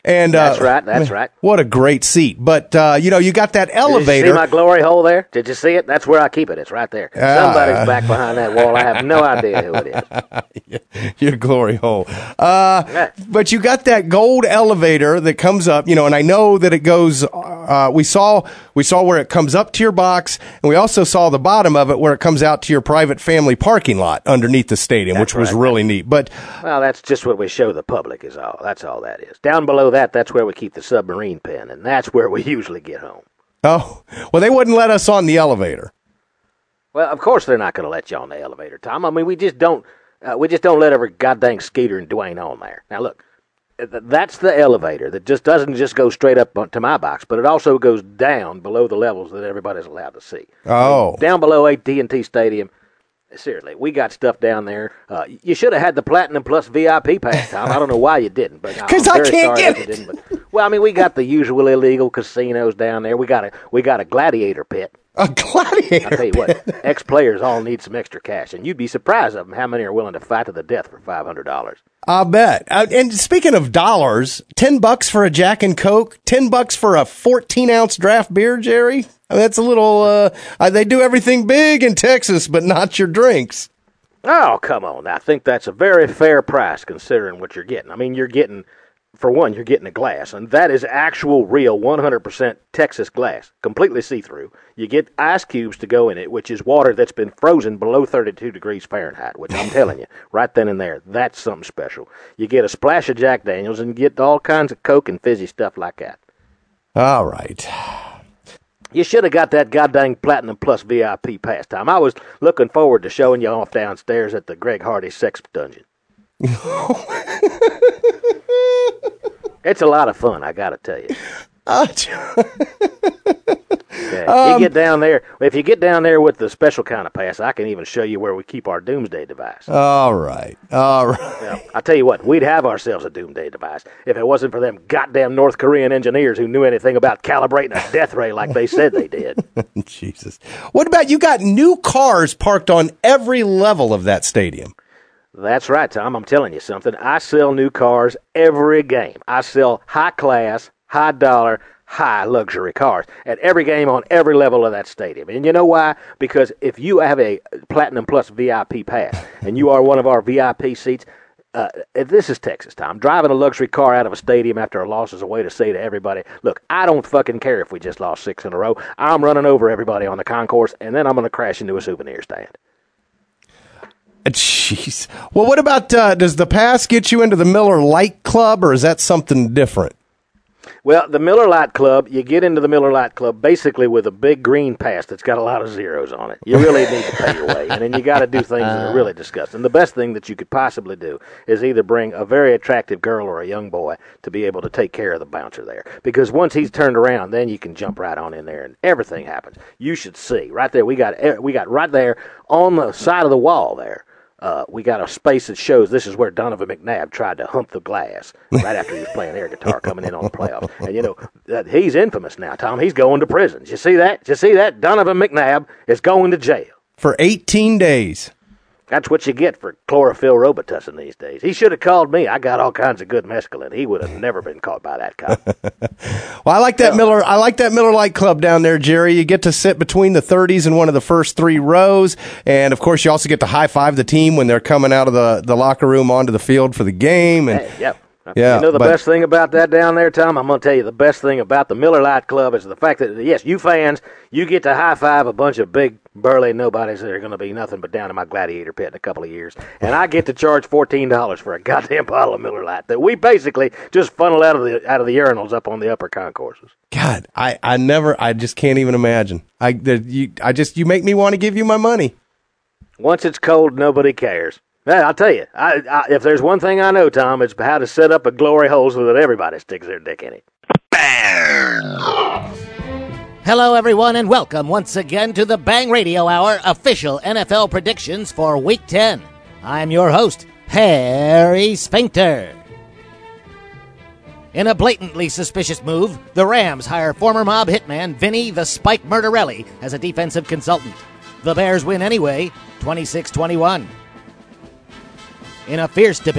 And that's right. What a great seat. But, you got that elevator. Did you see my glory hole there? Did you see it? That's where I keep it. It's right there. Somebody's back behind that wall. I have no idea who it is. Your glory hole. But you got that gold elevator that comes up, and I know that it goes, we saw where it comes up to your box, and we also saw the bottom of it where it comes out to your private family parking lot underneath the stadium, which was really neat. But well, that's just what we show the public is all. That's all that is. Down below that's where we keep the submarine pen, and that's where we usually get home. Oh, well, they wouldn't let us on the elevator. Well, of course they're not going to let you on the elevator, Tom. I mean, we just don't let every goddamn Skeeter and Dwayne on there. Now, look, that's the elevator that just doesn't just go straight up to my box, but it also goes down below the levels that everybody's allowed to see. Oh. I mean, down below AT&T Stadium, seriously, we got stuff down there. You should have had the Platinum Plus VIP pass, Tom. I don't know why you didn't, but because I can't get it. You didn't, well, I mean, we got the usual illegal casinos down there. We got a gladiator pit. A gladiator. I'll tell you what, ex-players all need some extra cash, and you'd be surprised of them how many are willing to fight to the death for $500. I'll bet. And speaking of dollars, $10 for a Jack and Coke, $10 for a 14-ounce draft beer, Jerry. I mean, that's a little. They do everything big in Texas, but not your drinks. Oh, come on! I think that's a very fair price considering what you're getting. I mean, you're getting a glass, and that is actual, real, 100% Texas glass, completely see-through. You get ice cubes to go in it, which is water that's been frozen below 32 degrees Fahrenheit, which I'm telling you, right then and there, that's something special. You get a splash of Jack Daniels, and you get all kinds of Coke and fizzy stuff like that. All right. You should have got that goddamn Platinum Plus VIP pass, Tom. I was looking forward to showing you off downstairs at the Greg Hardy Sex Dungeon. It's a lot of fun, I gotta tell you. You get down there. If you get down there with the special kind of pass, I can even show you where we keep our doomsday device. All right. Now, I tell you what, we'd have ourselves a doomsday device if it wasn't for them goddamn North Korean engineers who knew anything about calibrating a death ray like they said they did. Jesus. What about you got new cars parked on every level of that stadium? That's right, Tom. I'm telling you something. I sell new cars every game. I sell high-class, high-dollar, high-luxury cars at every game on every level of that stadium. And you know why? Because if you have a Platinum Plus VIP pass and you are one of our VIP seats, this is Texas, Tom. Driving a luxury car out of a stadium after a loss is a way to say to everybody, look, I don't fucking care if we just lost 6 in a row. I'm running over everybody on the concourse, and then I'm going to crash into a souvenir stand. Jeez. Well, what about, does the pass get you into the Miller Lite Club, or is that something different? Well, the Miller Lite Club, you get into the Miller Lite Club basically with a big green pass that's got a lot of zeros on it. You really need to pay your way, and then you got to do things that are really disgusting. The best thing that you could possibly do is either bring a very attractive girl or a young boy to be able to take care of the bouncer there. Because once he's turned around, then you can jump right on in there, and everything happens. You should see. Right there, we got right there on the side of the wall there. We got a space that shows this is where Donovan McNabb tried to hump the glass right after he was playing air guitar coming in on the playoffs. And, he's infamous now, Tom. He's going to prison. Did you see that? Donovan McNabb is going to jail. For 18 days. That's what you get for chlorophyll Robitussin these days. He should have called me. I got all kinds of good mescaline. He would have never been caught by that cop. Well, I like that Miller Lite Club down there, Jerry. You get to sit between the 30s in one of the first 3 rows, and of course, you also get to high five the team when they're coming out of the locker room onto the field for the game. And yep. Yeah, best thing about that down there, Tom? I'm going to tell you the best thing about the Miller Lite Club is the fact that, yes, you fans, you get to high-five a bunch of big, burly nobodies that are going to be nothing but down in my gladiator pit in a couple of years. And I get to charge $14 for a goddamn bottle of Miller Lite that we basically just funnel out of the urinals up on the upper concourses. God, I just can't even imagine. You make me want to give you my money. Once it's cold, nobody cares. Yeah, I'll tell you, if there's one thing I know, Tom, it's how to set up a glory hole so that everybody sticks their dick in it. Hello, everyone, and welcome once again to the Bang Radio Hour official NFL predictions for Week 10. I'm your host, Harry Sphincter. In a blatantly suspicious move, the Rams hire former mob hitman Vinny the Spike Murdarelli as a defensive consultant. The Bears win anyway, 26-21. In a fierce debate,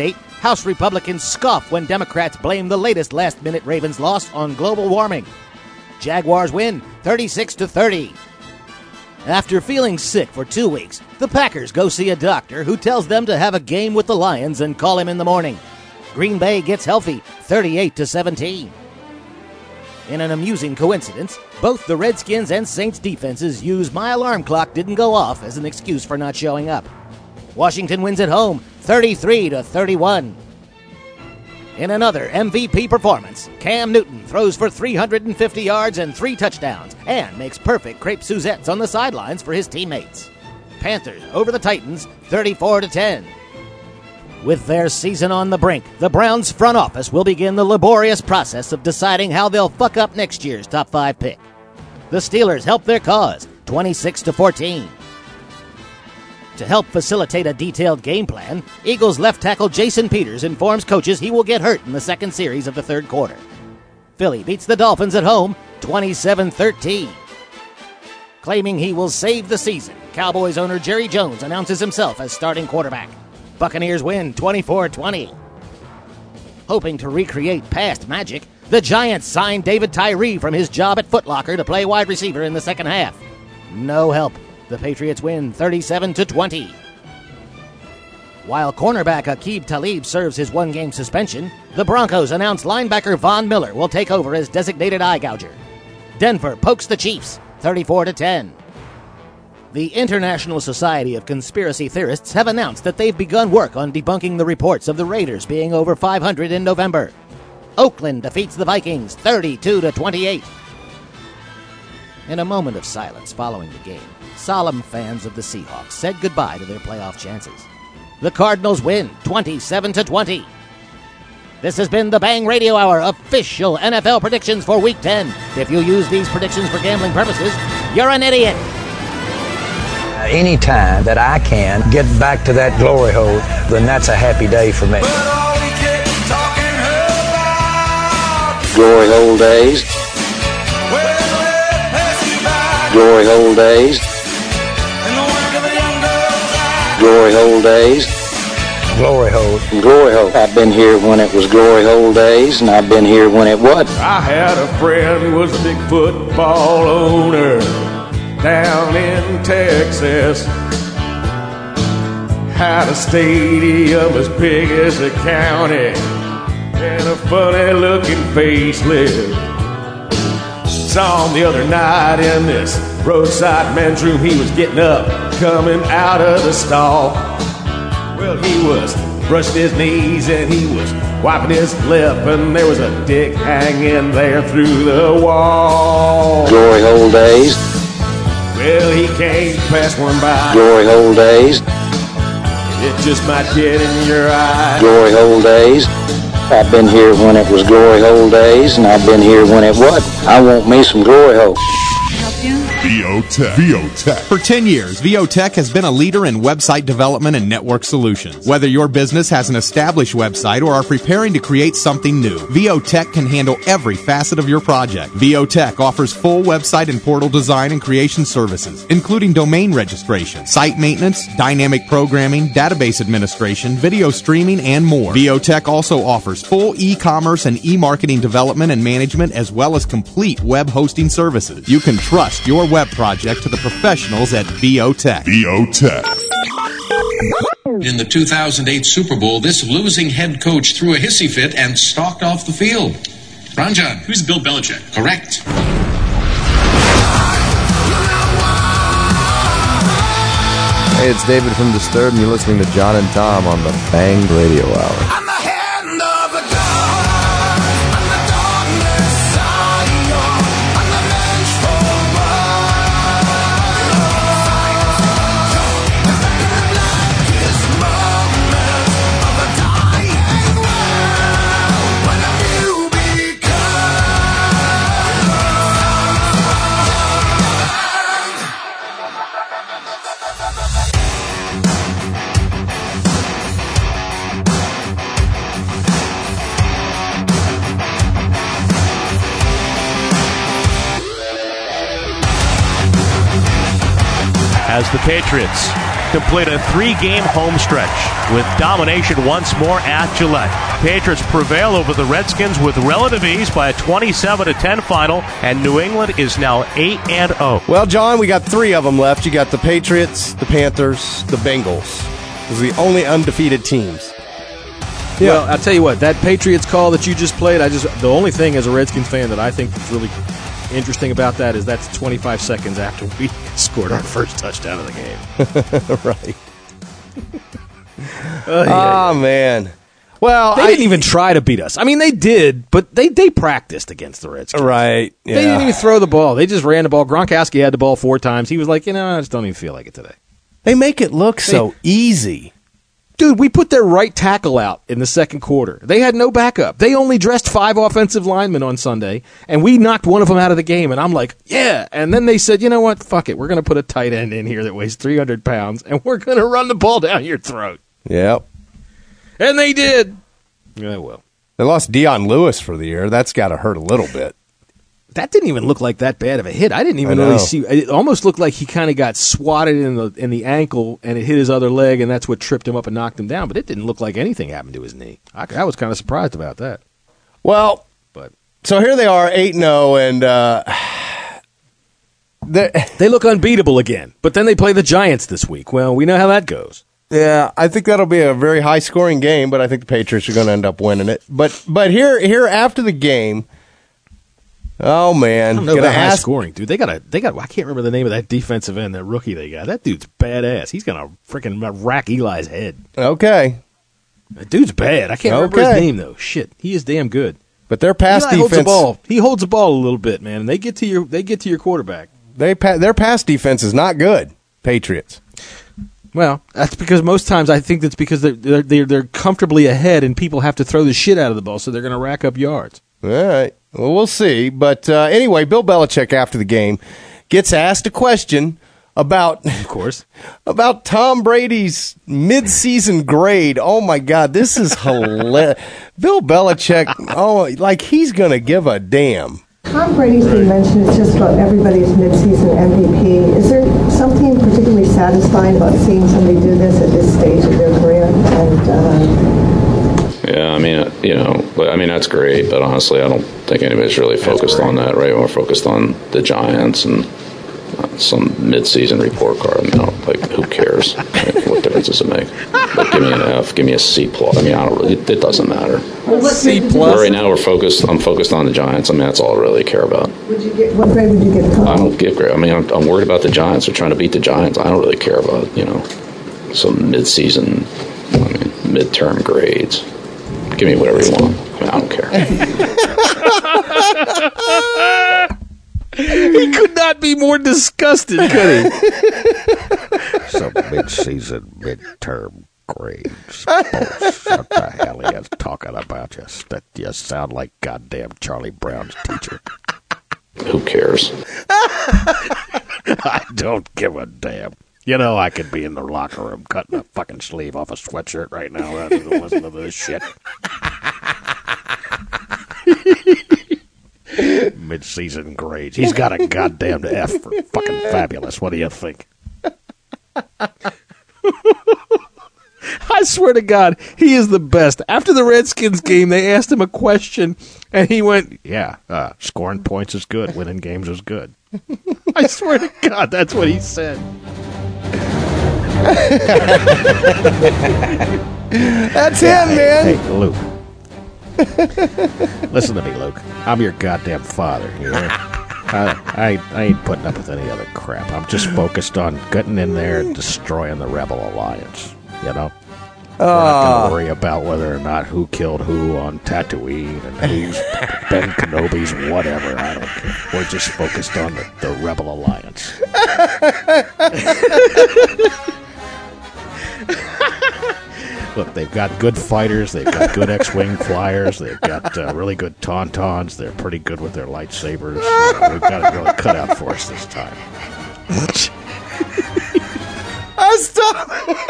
House Republicans scoff when Democrats blame the latest last-minute Ravens loss on global warming. Jaguars win 36-30. After feeling sick for 2 weeks, the Packers go see a doctor who tells them to have a game with the Lions and call him in the morning. Green Bay gets healthy 38-17. In an amusing coincidence, both the Redskins and Saints defenses use my alarm clock didn't go off as an excuse for not showing up. Washington wins at home 33-31. In another MVP performance, Cam Newton throws for 350 yards and 3 touchdowns and makes perfect crepe Suzettes on the sidelines for his teammates. Panthers over the Titans 34-10. With their season on the brink, the Browns front office will begin the laborious process of deciding how they'll fuck up next year's top 5 pick. The Steelers help their cause 26-14. To help facilitate a detailed game plan, Eagles left tackle Jason Peters informs coaches he will get hurt in the second series of the third quarter. Philly beats the Dolphins at home 27-13. Claiming he will save the season, Cowboys owner Jerry Jones announces himself as starting quarterback. Buccaneers win 24-20. Hoping to recreate past magic, the Giants signed David Tyree from his job at Foot Locker to play wide receiver in the second half. No help. The Patriots win 37-20. While cornerback Aqib Talib serves his 1-game suspension, the Broncos announce linebacker Von Miller will take over as designated eye gouger. Denver pokes the Chiefs 34-10. The International Society of Conspiracy Theorists have announced that they've begun work on debunking the reports of the Raiders being over 500 in November. Oakland defeats the Vikings 32-28. In a moment of silence following the game, solemn fans of the Seahawks said goodbye to their playoff chances. The Cardinals win 27-20. This has been the Bang Radio Hour official NFL predictions for Week 10. If you use these predictions for gambling purposes, you're an idiot. Any time that I can get back to that glory hole, then that's a happy day for me. Glory hole days. Glory hole days. Glory hole days. Glory hole. Glory hole. I've been here when it was glory hole days, and I've been here when it wasn't. I had a friend who was a big football owner down in Texas. Had a stadium as big as a county and a funny looking facelift. Saw him the other night in this roadside men's room. He was getting up, coming out of the stall. Well, he was brushing his knees and he was wiping his lip, and there was a dick hanging there through the wall. Glory hole days. Well, he came past one by. Glory hole days. It just might get in your eye. Glory hole days. I've been here when it was glory hole days, and I've been here when it wasn't. I want me some glory hole. VOTech. VOTech. For 10 years, VOTech has been a leader in website development and network solutions. Whether your business has an established website or are preparing to create something new, VOTech can handle every facet of your project. VOTech offers full website and portal design and creation services, including domain registration, site maintenance, dynamic programming, database administration, video streaming, and more. VOTech also offers full e-commerce and e-marketing development and management, as well as complete web hosting services. You can trust your web project to the professionals at VOTech. VOTech. In the 2008 Super Bowl, this losing head coach threw a hissy fit and stalked off the field. Ron John. Who's Bill Belichick? Correct. Hey, it's David from Disturbed, and you're listening to John and Tom on the Bang Radio Hour. As the Patriots complete a 3-game home stretch with domination once more at Gillette. Patriots prevail over the Redskins with relative ease by a 27-10 final, and New England is now 8-0. Well, John, we got 3 of them left. You got the Patriots, the Panthers, the Bengals. Those are the only undefeated teams. Yeah. Well, I'll tell you what, that Patriots call that you just played, the only thing as a Redskins fan that I think is really interesting about that is that's 25 seconds after we scored our first touchdown of the game. Right. Man. Well, they didn't even try to beat us. I mean, they did, but they practiced against the Redskins. Right. Yeah. They didn't even throw the ball. They just ran the ball. Gronkowski had the ball 4 times. He was like, I just don't even feel like it today. They make it look so easy. Dude, we put their right tackle out in the second quarter. They had no backup. They only dressed 5 offensive linemen on Sunday, and we knocked one of them out of the game. And I'm like, yeah. And then they said, you know what? Fuck it. We're going to put a tight end in here that weighs 300 pounds, and we're going to run the ball down your throat. Yep. And they did. Yeah, well. They lost Deion Lewis for the year. That's got to hurt a little bit. That didn't even look like that bad of a hit. I didn't even really see. It almost looked like he kind of got swatted in the ankle, and it hit his other leg, and that's what tripped him up and knocked him down. But it didn't look like anything happened to his knee. I was kind of surprised about that. Well, so here they are, 8-0, and they look unbeatable again. But then they play the Giants this week. Well, we know how that goes. Yeah, I think that'll be a very high-scoring game, but I think the Patriots are going to end up winning it. But here after the game. Oh man! I don't know about high scoring, dude. They got. I can't remember the name of that defensive end, that rookie they got. That dude's badass. He's gonna freaking rack Eli's head. Okay, that dude's bad. I can't remember his name though. Shit, he is damn good. But their pass defense. He holds the ball a little bit, man. And they get to your quarterback. Their pass defense is not good. Patriots. Well, that's because most times I think that's because they're comfortably ahead and people have to throw the shit out of the ball, so they're going to rack up yards. All right. Well, we'll see. But anyway, Bill Belichick, after the game, gets asked a question about, of course, about Tom Brady's midseason grade. Oh, my God. This is hilarious. Bill Belichick, like he's going to give a damn. Tom Brady's been mentioned as just about everybody's midseason MVP. Is there something particularly satisfying about seeing somebody do this at this stage of their career? Yeah, I mean, that's great, but honestly, I don't think anybody's really focused on that, right? We're focused on the Giants and some mid-season report card. I mean, who cares? Right? What difference does it make? Like, give me an F, give me a C+. I mean, it doesn't matter. C+. Right now, I'm focused on the Giants. I mean, that's all I really care about. What grade would you give Tom? I don't give grade. I mean, I'm worried about the Giants. They're trying to beat the Giants. I don't really care about, some mid-season, midterm grades. Give me whatever you want. I don't care. He could not be more disgusted, could he? Some mid-season, midterm grades. What the hell are you talking about? You sound like goddamn Charlie Brown's teacher. Who cares? I don't give a damn. I could be in the locker room cutting a fucking sleeve off a sweatshirt right now rather than listen to this shit. Mid-season grades. He's got a goddamn F for fucking fabulous. What do you think? I swear to God, he is the best. After the Redskins game, they asked him a question, and he went, yeah, scoring points is good. Winning games is good. I swear to God, that's what he said. That's him, man. Hey, Luke. Listen to me, Luke. I'm your goddamn father. You know? I ain't putting up with any other crap. I'm just focused on getting in there and destroying the Rebel Alliance. We're not going to worry about whether or not who killed who on Tatooine and who's Ben Kenobi's whatever. I don't care. We're just focused on the Rebel Alliance. Look, they've got good fighters. They've got good X-Wing flyers. They've got really good Tauntauns. They're pretty good with their lightsabers. We've got it really cut out for us this time. Stop.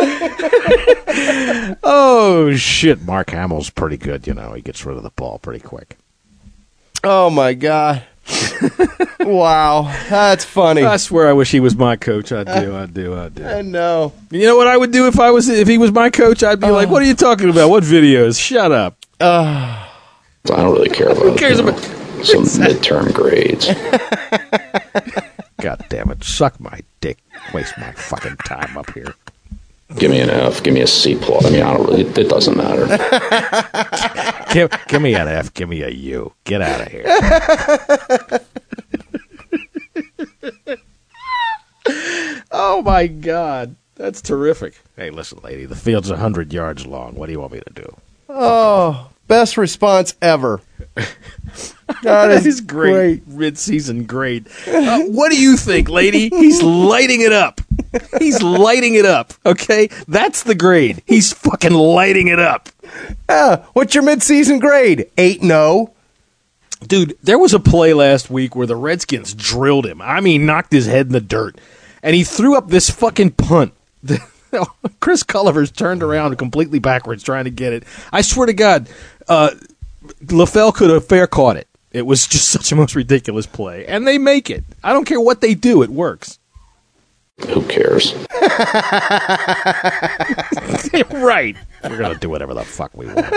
Oh, shit. Mark Hamill's pretty good. He gets rid of the ball pretty quick. Oh, my God. Wow, that's funny. I swear I wish he was my coach. I do. I know. You know what I would do if he was my coach? I'd be like, what are you talking about? What videos? Shut up. I don't really care about Who cares about some midterm grades. God damn it. Suck my dick. Waste my fucking time up here. Give me an F. Give me a C+. I mean, I don't really. It doesn't matter. Give me an F. Give me a U. Get out of here. Oh, my God. That's terrific. Hey, listen, lady. The field's 100 yards long. What do you want me to do? Oh, best response ever. That is great. Mid-season grade. What do you think, lady? He's lighting it up. He's lighting it up, okay? That's the grade. He's fucking lighting it up. What's your mid-season grade? 8-0. Dude, there was a play last week where the Redskins drilled him. I mean, knocked his head in the dirt. And he threw up this fucking punt. Chris Culliver's turned around completely backwards trying to get it. I swear to God, LaFell could have fair caught it. It was just such a most ridiculous play. And they make it. I don't care what they do. It works. Who cares? Right. We're going to do whatever the fuck we want.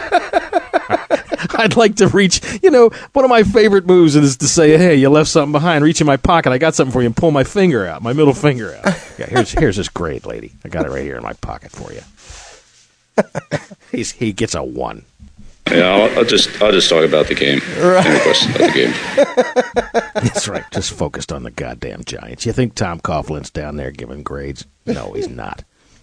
I'd like to reach, one of my favorite moves is to say, hey, you left something behind. Reach in my pocket. I got something for you, and pull my finger out, my middle finger out. Yeah, here's his grade, lady. I got it right here in my pocket for you. He gets a 1. Yeah, I'll just talk about the game. Right. Any questions about the game? That's right. Just focused on the goddamn Giants. You think Tom Coughlin's down there giving grades? No, he's not.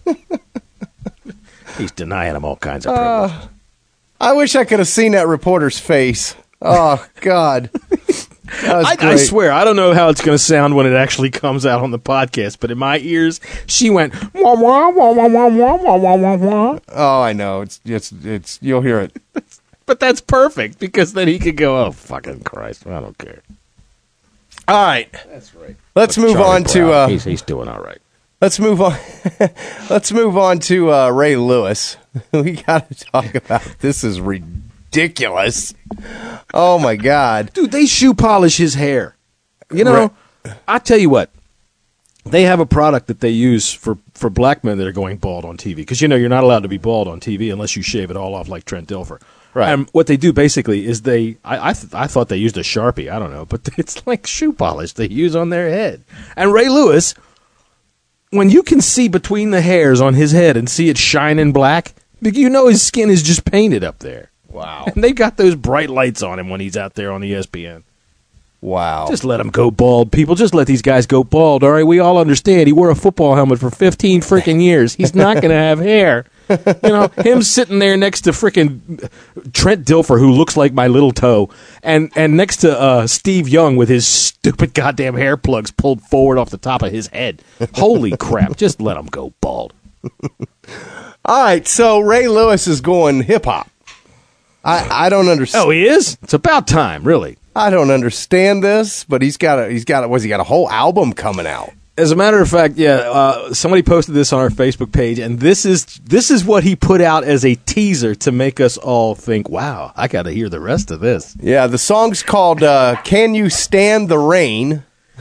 He's denying them all kinds of privilege. I wish I could have seen that reporter's face. Oh, God. I swear, I don't know how it's going to sound when it actually comes out on the podcast, but in my ears, she went, wah, wah, wah, wah, wah, wah, wah, wah, wah. Oh, I know. It's you'll hear it. But that's perfect, because then he could go, oh, fucking Christ, I don't care. All right. That's right. Let's move on to... he's doing all right. Let's move on. Let's move on to Ray Lewis. We got to talk about this. Is ridiculous. Oh my God, dude! They shoe polish his hair. I tell you what. They have a product that they use for black men that are going bald on TV because you're not allowed to be bald on TV unless you shave it all off like Trent Dilfer. Right. And what they do basically is I thought they used a Sharpie. I don't know, but it's like shoe polish they use on their head. And Ray Lewis, when you can see between the hairs on his head and see it shining black, his skin is just painted up there. Wow. And they've got those bright lights on him when he's out there on ESPN. Wow. Just let him go bald, people. Just let these guys go bald, all right? We all understand. He wore a football helmet for 15 freaking years. He's not going to have hair. Him sitting there next to freaking Trent Dilfer, who looks like my little toe, and next to Steve Young with his stupid goddamn hair plugs pulled forward off the top of his head. Holy crap. Just let him go bald. All right, so Ray Lewis is going hip-hop. I don't understand. Oh, he is? It's about time, really. I don't understand this, but he's got a whole album coming out. As a matter of fact, somebody posted this on our Facebook page, and this is what he put out as a teaser to make us all think, wow, I got to hear the rest of this. Yeah, the song's called Can You Stand the Rain?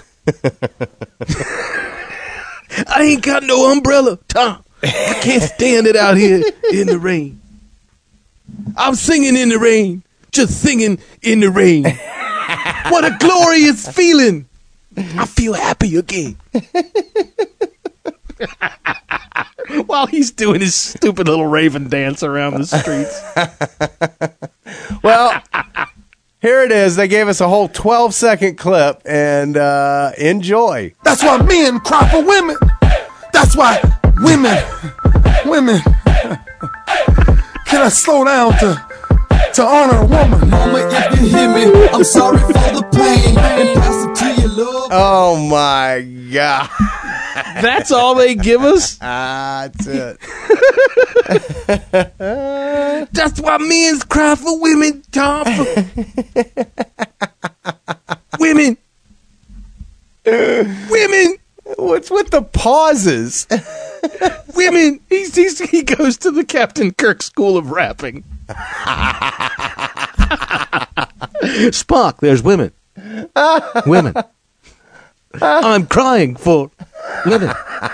I ain't got no umbrella, Tom. I can't stand it out here in the rain. I'm singing in the rain, just singing in the rain. What a glorious feeling. I feel happy again. While he's doing his stupid little raven dance around the streets. Well, here it is. They gave us a whole 12-second clip, and enjoy. That's why men cry for women. That's why women. Can I slow down to honor a woman? Mama, if you hear me, I'm sorry for the pain. And pass it to your love. Oh my God. That's all they give us? That's it. That's why men cry for women, Tom. Women. What's with the pauses? Women. He goes to the Captain Kirk School of Rapping. Spock, there's women. women. I'm crying for women.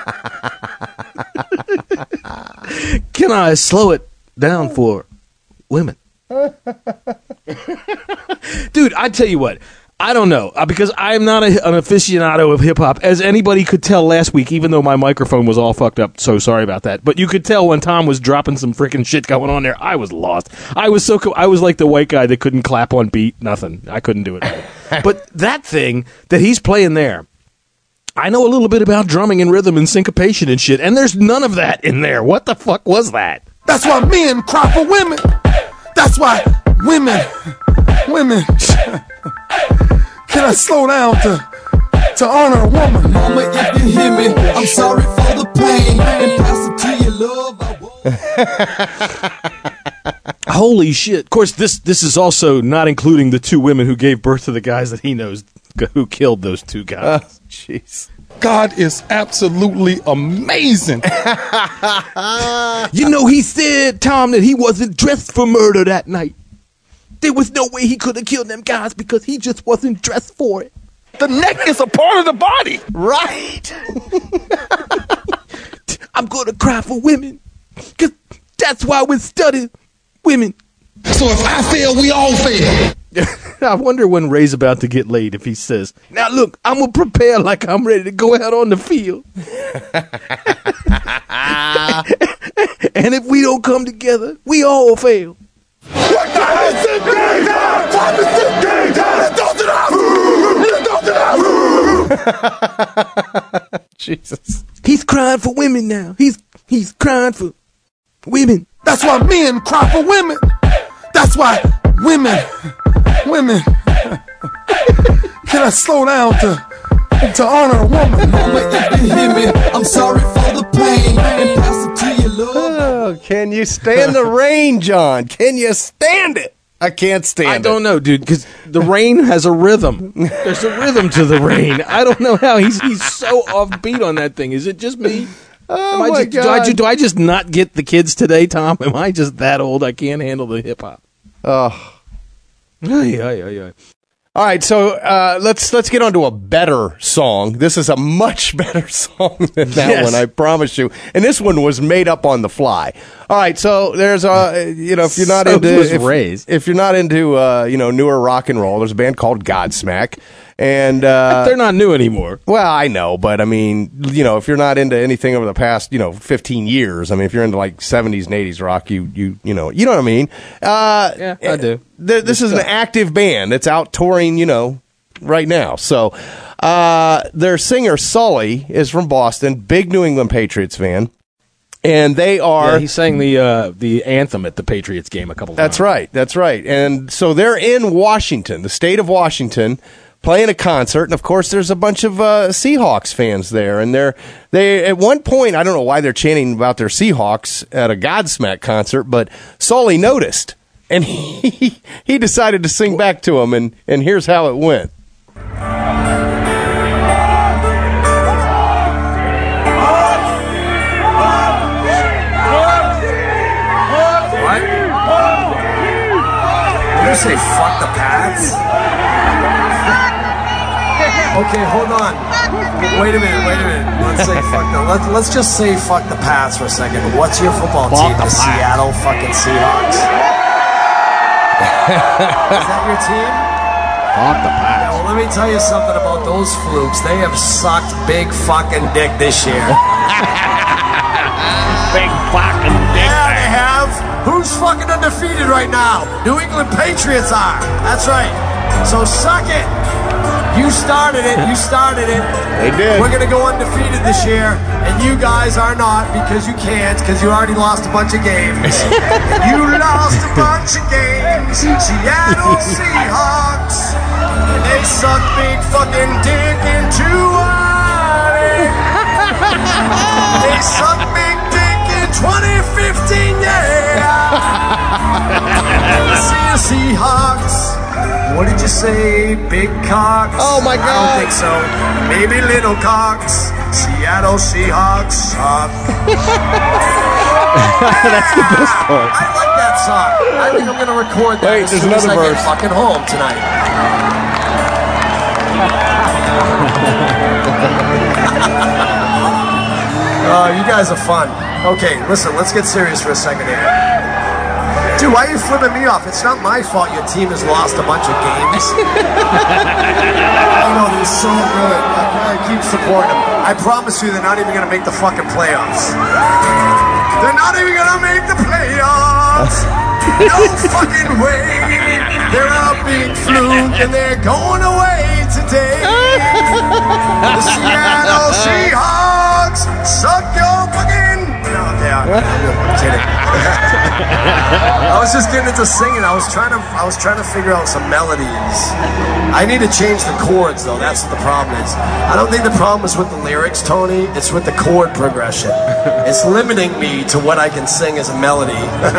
Can I slow it down for women? Dude, I tell you what. I don't know, because I am not an aficionado of hip-hop, as anybody could tell last week, even though my microphone was all fucked up, so sorry about that. But you could tell when Tom was dropping some freaking shit going on there, I was lost. I was like the white guy that couldn't clap on beat, nothing. I couldn't do it right. But that thing that he's playing there, I know a little bit about drumming and rhythm and syncopation and shit, and there's none of that in there. What the fuck was that? That's why men cry for women. That's why women. Can I slow down to honor a woman? Mama, if you hear me, I'm sorry for the pain. And pass it to your love. Holy shit. Of course, this is also not including the two women who gave birth to the guys that he knows who killed those two guys. Jeez. God is absolutely amazing. You know, he said, Tom, that he wasn't dressed for murder that night. There was no way he could have killed them guys because he just wasn't dressed for it. The neck is a part of the body. Right. I'm going to cry for women because that's why we study women. So if I fail, we all fail. I wonder when Ray's about to get laid if he says, now look, I'm going to prepare like I'm ready to go out on the field. And if we don't come together, we all fail. What time is it? Game time! Time is it? Game time! Jesus. He's crying for women now. He's crying for women. That's why men cry for women. That's why women. Can I slow down to honor a woman? Mama, if you hear me, I'm sorry for the pain. And pass it to your love. Oh, can you stand the rain, John? Can you stand it? I can't stand it. I don't know, dude, because the rain has a rhythm. There's a rhythm to the rain. I don't know how he's so offbeat on that thing. Is it just me? Oh, my God. Do I just not get the kids today, Tom? Am I just that old? I can't handle the hip-hop. Oh. Yeah. All right, so let's get on to a better song. This is a much better song than that one, I promise you. And this one was made up on the fly. All right, so there's if you're not if you're not into newer rock and roll, there's a band called Godsmack, and they're not new anymore. Well, I know, but I mean, if you're not into anything over the past 15 years, I mean, if you're into like 70s and 80s rock, you know what I mean. Yeah, I do. This is an active band that's out touring, right now. So their singer, Sully, is from Boston, big New England Patriots fan. And they are... Yeah, he sang the anthem at the Patriots game a couple times. That's right. And so they're in Washington, the state of Washington, playing a concert. And, of course, there's a bunch of Seahawks fans there. And they at one point, I don't know why they're chanting about their Seahawks at a Godsmack concert, but Sully noticed. And he decided to sing back to him, and here's how it went. What? Did you say fuck the Pats? Okay, hold on. Wait a minute. Let's say fuck the. Let's just say fuck the Pats for a second. What's your football team? The Seattle fucking Seahawks. Is that your team? Fuck the Pats. Yeah, well, let me tell you something about those flukes. They have sucked big fucking dick this year. Big fucking dick. Yeah, they have. Who's fucking undefeated right now? New England Patriots are. That's right. So suck it. You started it. They did. We're going to go undefeated this year, and you guys are not because you can't, because you already lost a bunch of games. You lost a bunch of games. Seattle Seahawks. And they suck big fucking dick into it. They suck big dick in 2015, yeah. See you, Seahawks. What did you say? Big cocks? Oh, my God. I don't think so. Maybe little cocks. Seattle Seahawks suck. That's the best part. I like that song. I think I'm going to record that as soon as I get fucking home tonight. You guys are fun. Okay, listen, let's get serious for a second here. Dude, why are you flipping me off? It's not my fault your team has lost a bunch of games. I know, they're so good. I keep supporting them. I promise you they're not even going to make the fucking playoffs. They're not even going to make the playoffs. No fucking way. They're a big fluke and they're going away today. The Seattle Seahawks suck your fucking... No, they are. I'm kidding. I was just getting into singing. I was trying to figure out some melodies. I need to change the chords, though. That's what the problem is. I don't think the problem is with the lyrics, Tony. It's with the chord progression. It's limiting me to what I can sing as a melody.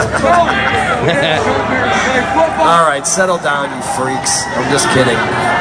All right, settle down, you freaks. I'm just kidding.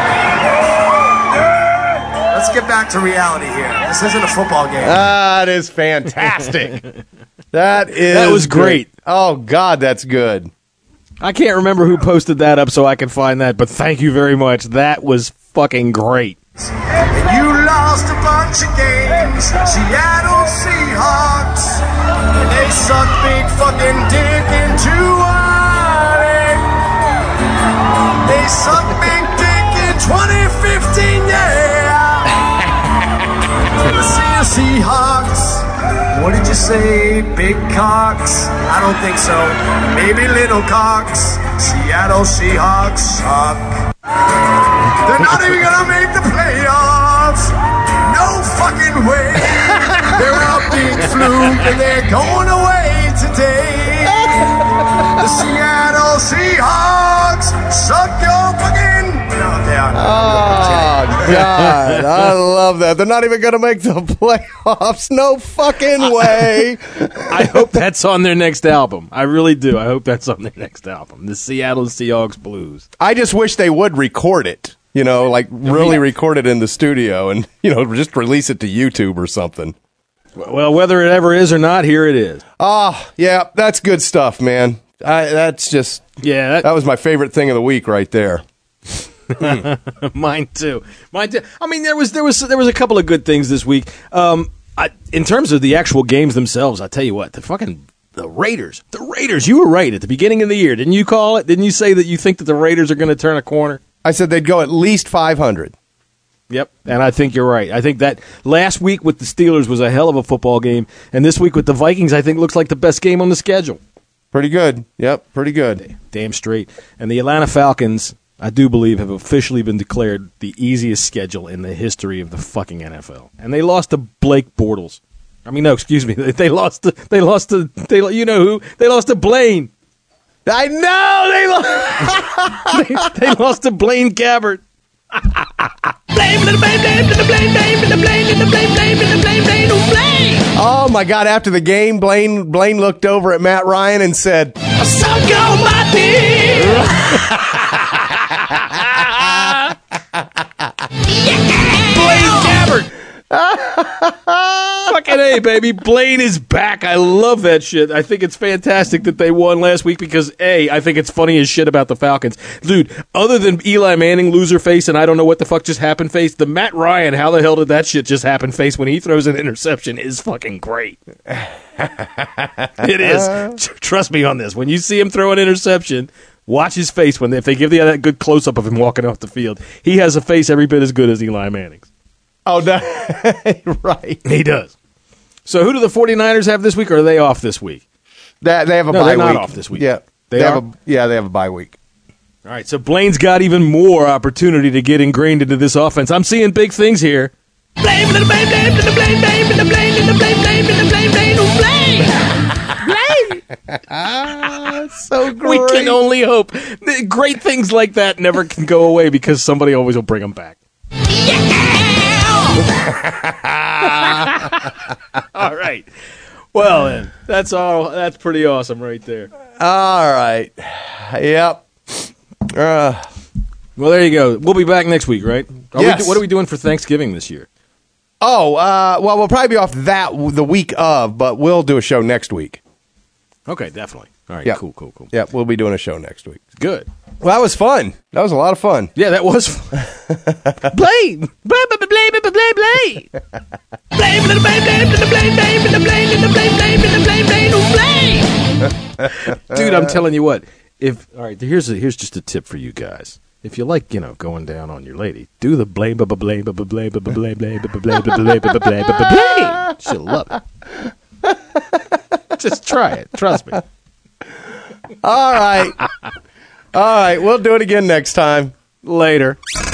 Let's get back to reality here. This isn't a football game. That is fantastic. That was great. Oh, God, that's good. I can't remember who posted that up so I can find that, but thank you very much. That was fucking great. You lost a bunch of games, Seattle Seahawks. They suck big fucking dick into Arctic. They suck big dick in 2015, yeah. The Seahawks. What did you say? Big cocks? I don't think so. Maybe little cocks. Seattle Seahawks suck. They're not even gonna make the playoffs. No fucking way. They're a big fluke and they're going away today. The Seattle Seahawks suck your fucking... No, they are. Oh, God. I love that. They're not even going to make the playoffs. No fucking way. I hope that's on their next album. I really do. I hope that's on their next album. The Seattle Seahawks Blues. I just wish they would record it. Really record it in the studio and, just release it to YouTube or something. Well, whether it ever is or not, here it is. Yeah, that's good stuff, man. That's just... Yeah. That was my favorite thing of the week right there. Mine too. I mean, there was a couple of good things this week. In terms of the actual games themselves, I tell you what, the Raiders. You were right at the beginning of the year, didn't you call it? Didn't you say that you think that the Raiders are going to turn a corner? I said they'd go at least 500. Yep, and I think you're right. I think that last week with the Steelers was a hell of a football game, and this week with the Vikings, I think looks like the best game on the schedule. Pretty good. Yep, pretty good. Damn straight. And the Atlanta Falcons, I do believe, have officially been declared the easiest schedule in the history of the fucking NFL. And they lost to Blake Bortles. I mean, no, excuse me. They lost to you know who? They lost to Blaine. I know they lost to Blaine Gabbert. Oh my God! After the game, Blaine looked over at Matt Ryan and said, "Suck on my dick." Blaine Gabbert. Fucking A, baby. Blaine is back. I love that shit. I think it's fantastic that they won last week because, A, I think it's funny as shit about the Falcons. Dude, other than Eli Manning, loser face, and I don't know what the fuck just happened face, the Matt Ryan, how the hell did that shit just happen face when he throws an interception is fucking great. It is. Trust me on this. When you see him throw an interception, watch his face if they give you that good close-up of him walking off the field. He has a face every bit as good as Eli Manning's. Oh, no. Right. He does. So who do the 49ers have this week, or are they off this week? They have a bye week. They're not off this week. Yeah. They have a bye week. All right, so Blaine's got even more opportunity to get ingrained into this offense. I'm seeing big things here. Blame. So great. We can only hope. Great things like that never can go away because somebody always will bring them back. All right. Well, then, that's all. That's pretty awesome right there. All right. Yep. Well, there you go. We'll be back next week, right? Yes. What are we doing for Thanksgiving this year? Oh, we'll probably be off the week of, but we'll do a show next week. Okay, definitely. All right, Yep. cool. Yeah, we'll be doing a show next week. Good. Well, that was fun. That was a lot of fun. Yeah, that was fun. Blame! Dude, I'm telling you what. All right, here's just a tip for you guys. If you like, going down on your lady, do the blame. She'll love it. Just try it. Trust me. All right. We'll do it again next time. Later.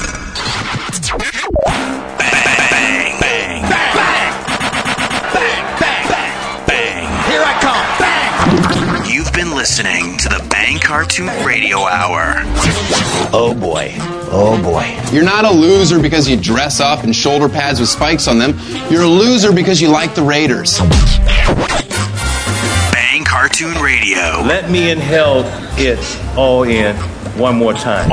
Here I come. Bang! You've been listening to the Bang Cartoon Radio Hour. Oh boy. You're not a loser because you dress up in shoulder pads with spikes on them. You're a loser because you like the Raiders. Bang Cartoon Radio. Let me inhale it all in one more time.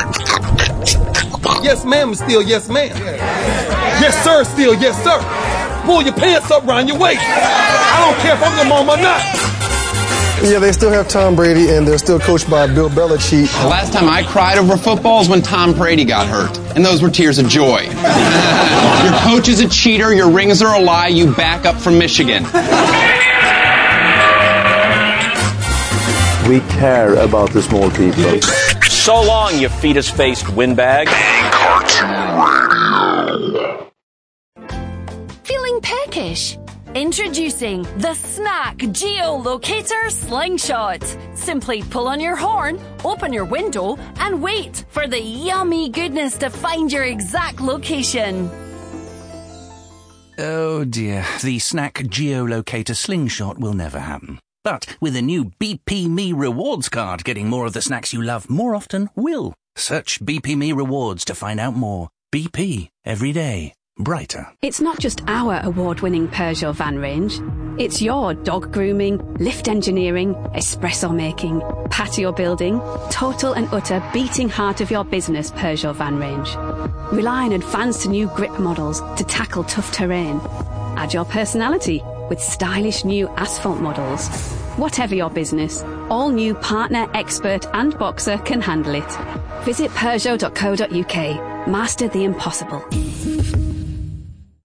Yes, ma'am, still yes, ma'am. Yes, sir, still yes, sir. Pull your pants up around your waist. I don't care if I'm your mom or not. Yeah, they still have Tom Brady, and they're still coached by Bill Belichick. The last time I cried over football was when Tom Brady got hurt, and those were tears of joy. Your coach is a cheater, your rings are a lie, you back up from Michigan. We care about the small people. So long, you fetus-faced windbag. Feeling peckish? Introducing the Snack Geolocator Slingshot. Simply pull on your horn, open your window, and wait for the yummy goodness to find your exact location. Oh dear, the Snack Geolocator Slingshot will never happen. But with a new BP Me Rewards card, getting more of the snacks you love more often will. Search BP Me Rewards to find out more. BP, every day, brighter. It's not just our award-winning Peugeot van range. It's your dog grooming, lift engineering, espresso making, patio building, total and utter beating heart of your business Peugeot van range. Rely on advanced new grip models to tackle tough terrain. Add your personality with stylish new asphalt models. Whatever your business, all new Partner, Expert and Boxer can handle it. Visit Peugeot.co.uk. Master the impossible.